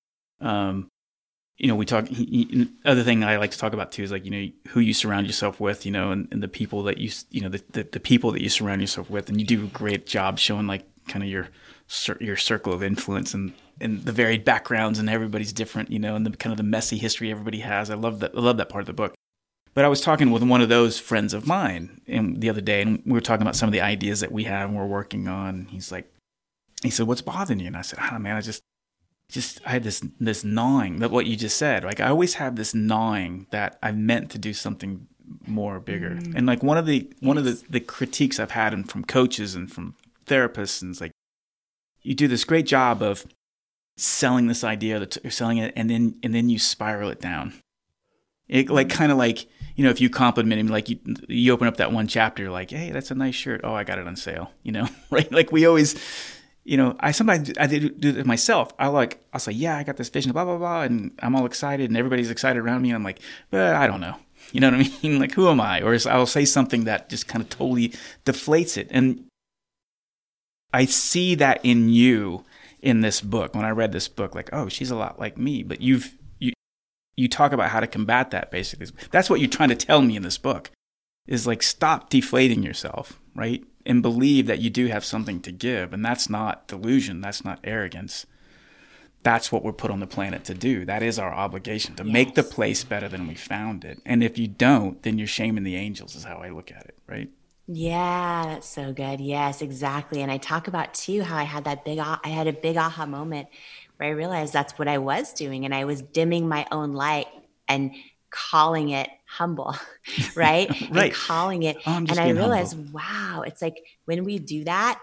other thing I like to talk about too is like, who you surround yourself with, and the people that the people that you surround yourself with. And you do a great job showing like kind of your circle of influence and the varied backgrounds, and everybody's different, and the kind of the messy history everybody has. I love that part of the book. But I was talking with one of those friends of mine the other day, and we were talking about some of the ideas that we have and we're working on. He said, "What's bothering you?" And I said, "I don't know, man, I had this gnawing, that what you just said. Like I always have this gnawing that I meant to do something more bigger." And like one of the critiques I've had from coaches and from therapists, and it's like, you do this great job of selling this idea that you're selling it, and then you spiral it down. It like kind of like, if you compliment him, like you open up that one chapter, like, "Hey, that's a nice shirt. Oh, I got it on sale." Right? Like we always. I sometimes I do it myself. I'll say, "Yeah, I got this vision, blah, blah, blah," and I'm all excited and everybody's excited around me. And I'm like, "But I don't know." You know what I mean? Like, who am I? Or I'll say something that just kind of totally deflates it. And I see that in you in this book. When I read this book, like, oh, she's a lot like me. But you talk about how to combat that, basically. That's what you're trying to tell me in this book, is like, stop deflating yourself, right? And believe that you do have something to give. And that's not delusion. That's not arrogance. That's what we're put on the planet to do. That is our obligation, to make the place better than we found it. And if you don't, then you're shaming the angels, is how I look at it, right? Yeah, that's so good. Yes, exactly. And I talk about too how I had a big aha moment where I realized that's what I was doing. And I was dimming my own light and calling it humble, right? Right. And calling it. And I realized, wow, it's like when we do that,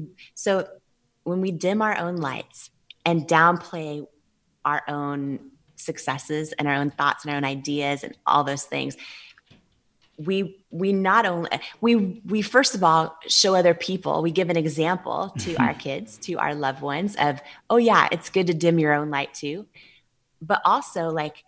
when we dim our own lights and downplay our own successes and our own thoughts and our own ideas and all those things, we not only, we first of all show other people, we give an example to our kids, to our loved ones of, oh yeah, it's good to dim your own light too. But also like,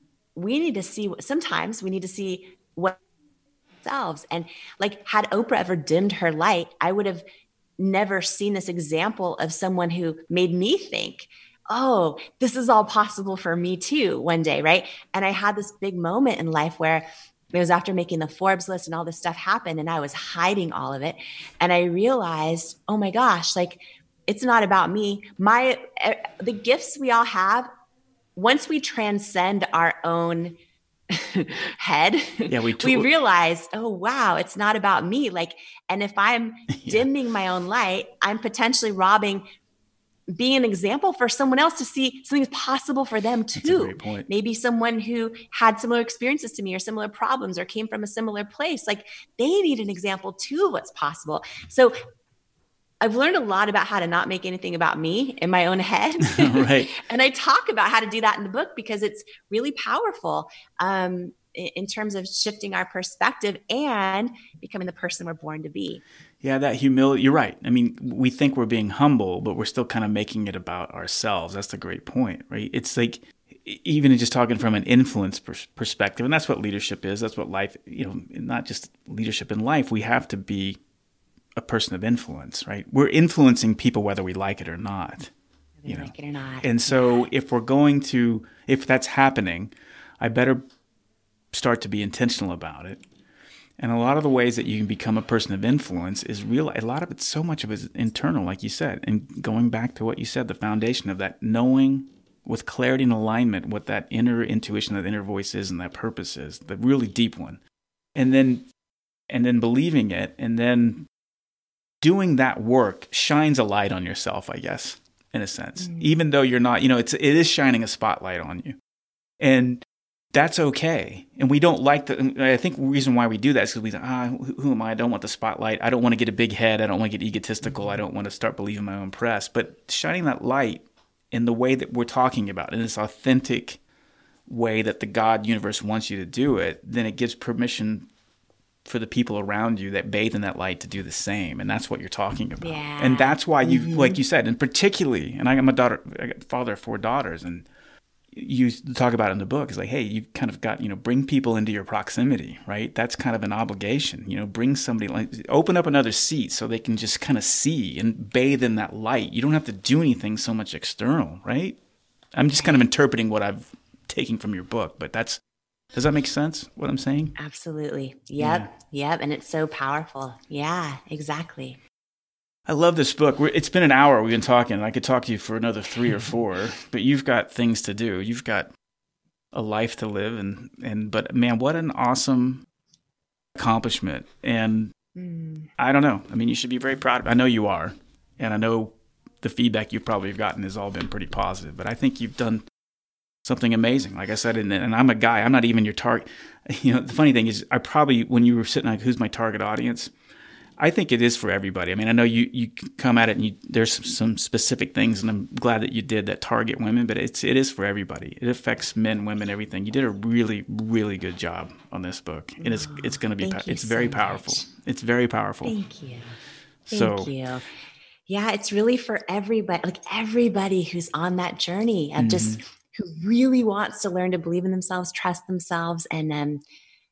sometimes we need to see what ourselves. And like, had Oprah ever dimmed her light, I would have never seen this example of someone who made me think, oh, this is all possible for me too one day, right? And I had this big moment in life where It was after making the Forbes list and all this stuff happened, and I was hiding all of it. And I realized, oh my gosh, like it's not about me. The gifts we all have, once we transcend our own head, we realize, oh wow, it's not about me. Like, and if I'm dimming my own light, I'm potentially being an example for someone else to see something's possible for them too. That's a great point. Maybe someone who had similar experiences to me or similar problems or came from a similar place, like they need an example too of what's possible. So I've learned a lot about how to not make anything about me in my own head. Right. And I talk about how to do that in the book because it's really powerful in terms of shifting our perspective and becoming the person we're born to be. Yeah, that humility, you're right. I mean, we think we're being humble, but we're still kind of making it about ourselves. That's the great point, right? It's like, even just talking from an influence perspective, and that's what leadership is. That's what life, not just leadership in life. We have to be a person of influence, right? We're influencing people whether we like it or not. Like it or not. And so if that's happening, I better start to be intentional about it. And a lot of the ways that you can become a person of influence is real. A lot of it, so much of it is internal, like you said. And going back to what you said, the foundation of that, knowing with clarity and alignment what that inner intuition, that inner voice is and that purpose is, the really deep one. And then believing it, and then doing that work shines a light on yourself, I guess, in a sense. Even though you're not, it is shining a spotlight on you. And that's okay. And we don't like I think the reason why we do that is because we think, who am I? I don't want the spotlight. I don't want to get a big head. I don't want to get egotistical. I don't want to start believing my own press. But shining that light in the way that we're talking about, in this authentic way that the God universe wants you to do it, then it gives permission for the people around you that bathe in that light to do the same. And that's what you're talking about. Yeah. And that's why like you said, and particularly, and I got father of 4 daughters, and you talk about it in the book, is like, hey, you've kind of got, bring people into your proximity, right? That's kind of an obligation, bring somebody, like, open up another seat so they can just kind of see and bathe in that light. You don't have to do anything so much external, right? I'm just kind of interpreting what I've taken from your book, but does that make sense, what I'm saying? Absolutely. Yep. And it's so powerful. Yeah, exactly. I love this book. It's been an hour we've been talking. I could talk to you for another 3 or 4, but you've got things to do. You've got a life to live, but man, what an awesome accomplishment. And I don't know. I mean, you should be very proud of it. I know you are. And I know the feedback you've probably gotten has all been pretty positive, but I think you've done something amazing. Like I said, and I'm a guy, I'm not even your target. The funny thing is, when you were sitting like, who's my target audience? I think it is for everybody. I mean, I know you come at it and there's some specific things, and I'm glad that you did that target women, but it is for everybody. It affects men, women, everything. You did a really, really good job on this book, and it's going to be it's very powerful. It's very powerful. Thank you. Thank you. Yeah, it's really for everybody, like everybody who's on that journey of just who really wants to learn to believe in themselves, trust themselves, and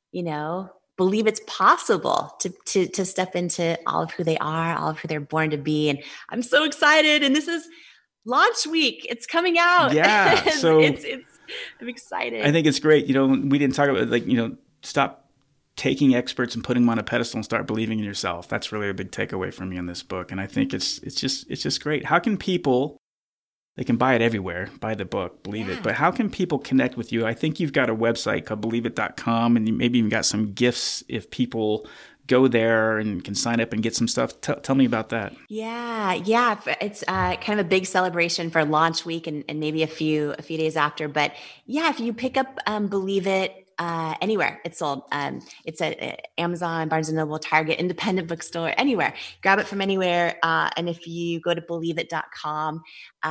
believe it's possible to step into all of who they are, all of who they're born to be. And I'm so excited. And this is launch week. It's coming out. Yeah. So I'm excited. I think it's great. We didn't talk about stop taking experts and putting them on a pedestal and start believing in yourself. That's really a big takeaway from me in this book. And I think it's just great. How can people, they can buy it everywhere, buy the book, Believe It. But how can people connect with you? I think you've got a website called BelieveIt.com, and you maybe even got some gifts if people go there and can sign up and get some stuff. Tell me about that. Yeah. It's kind of a big celebration for launch week and maybe a few days after. But yeah, if you pick up Believe It, anywhere it's sold. It's at Amazon, Barnes & Noble, Target, independent bookstore, anywhere. Grab it from anywhere. And if you go to BelieveIt.com,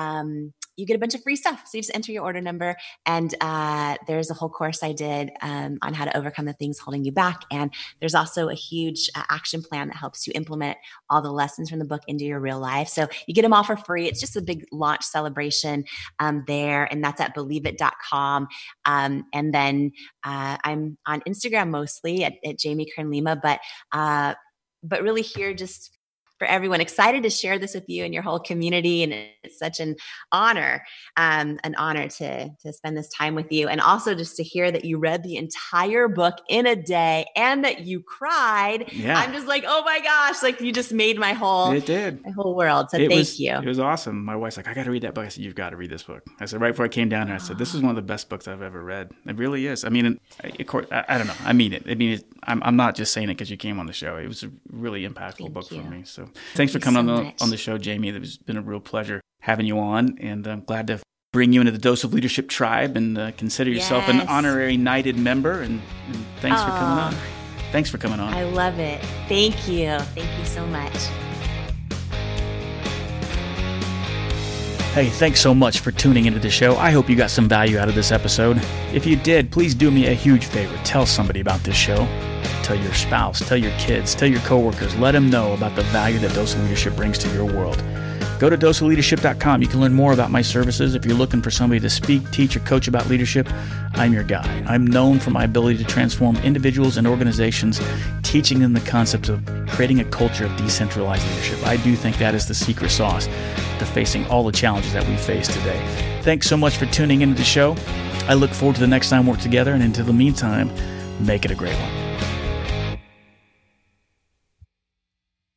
you get a bunch of free stuff. So you just enter your order number, and there's a whole course I did on how to overcome the things holding you back. And there's also a huge action plan that helps you implement all the lessons from the book into your real life. So you get them all for free. It's just a big launch celebration there, and that's at BelieveIt.com. And then I'm on Instagram mostly at Jamie Kern Lima, but really here just for everyone. Excited to share this with you and your whole community. And it's such an honor to spend this time with you. And also just to hear that you read the entire book in a day and that you cried. Yeah. I'm just like, oh my gosh, like you just made my whole world. So thank you. It was awesome. My wife's like, I got to read that book. I said, you've got to read this book. I said, right before I came down here, I said, this is one of the best books I've ever read. It really is. I mean, of course, I don't know. I mean it. I'm not just saying it because you came on the show. It was a really impactful book for me. So thanks for coming on the show, Jamie. It's been a real pleasure having you on, and I'm glad to bring you into the Dose of Leadership tribe and consider yourself an honorary knighted member. And thanks for coming on. Thanks for coming on. I love it. Thank you. Thank you so much. Hey, thanks so much for tuning into the show. I hope you got some value out of this episode. If you did, please do me a huge favor. Tell somebody about this show. Tell your spouse, tell your kids, tell your coworkers. Let them know about the value that Dose of Leadership brings to your world. Go to doseofleadership.com. You can learn more about my services. If you're looking for somebody to speak, teach, or coach about leadership, I'm your guy. I'm known for my ability to transform individuals and organizations, teaching them the concept of creating a culture of decentralized leadership. I do think that is the secret sauce to facing all the challenges that we face today. Thanks so much for tuning into the show. I look forward to the next time we're together, and until the meantime, make it a great one.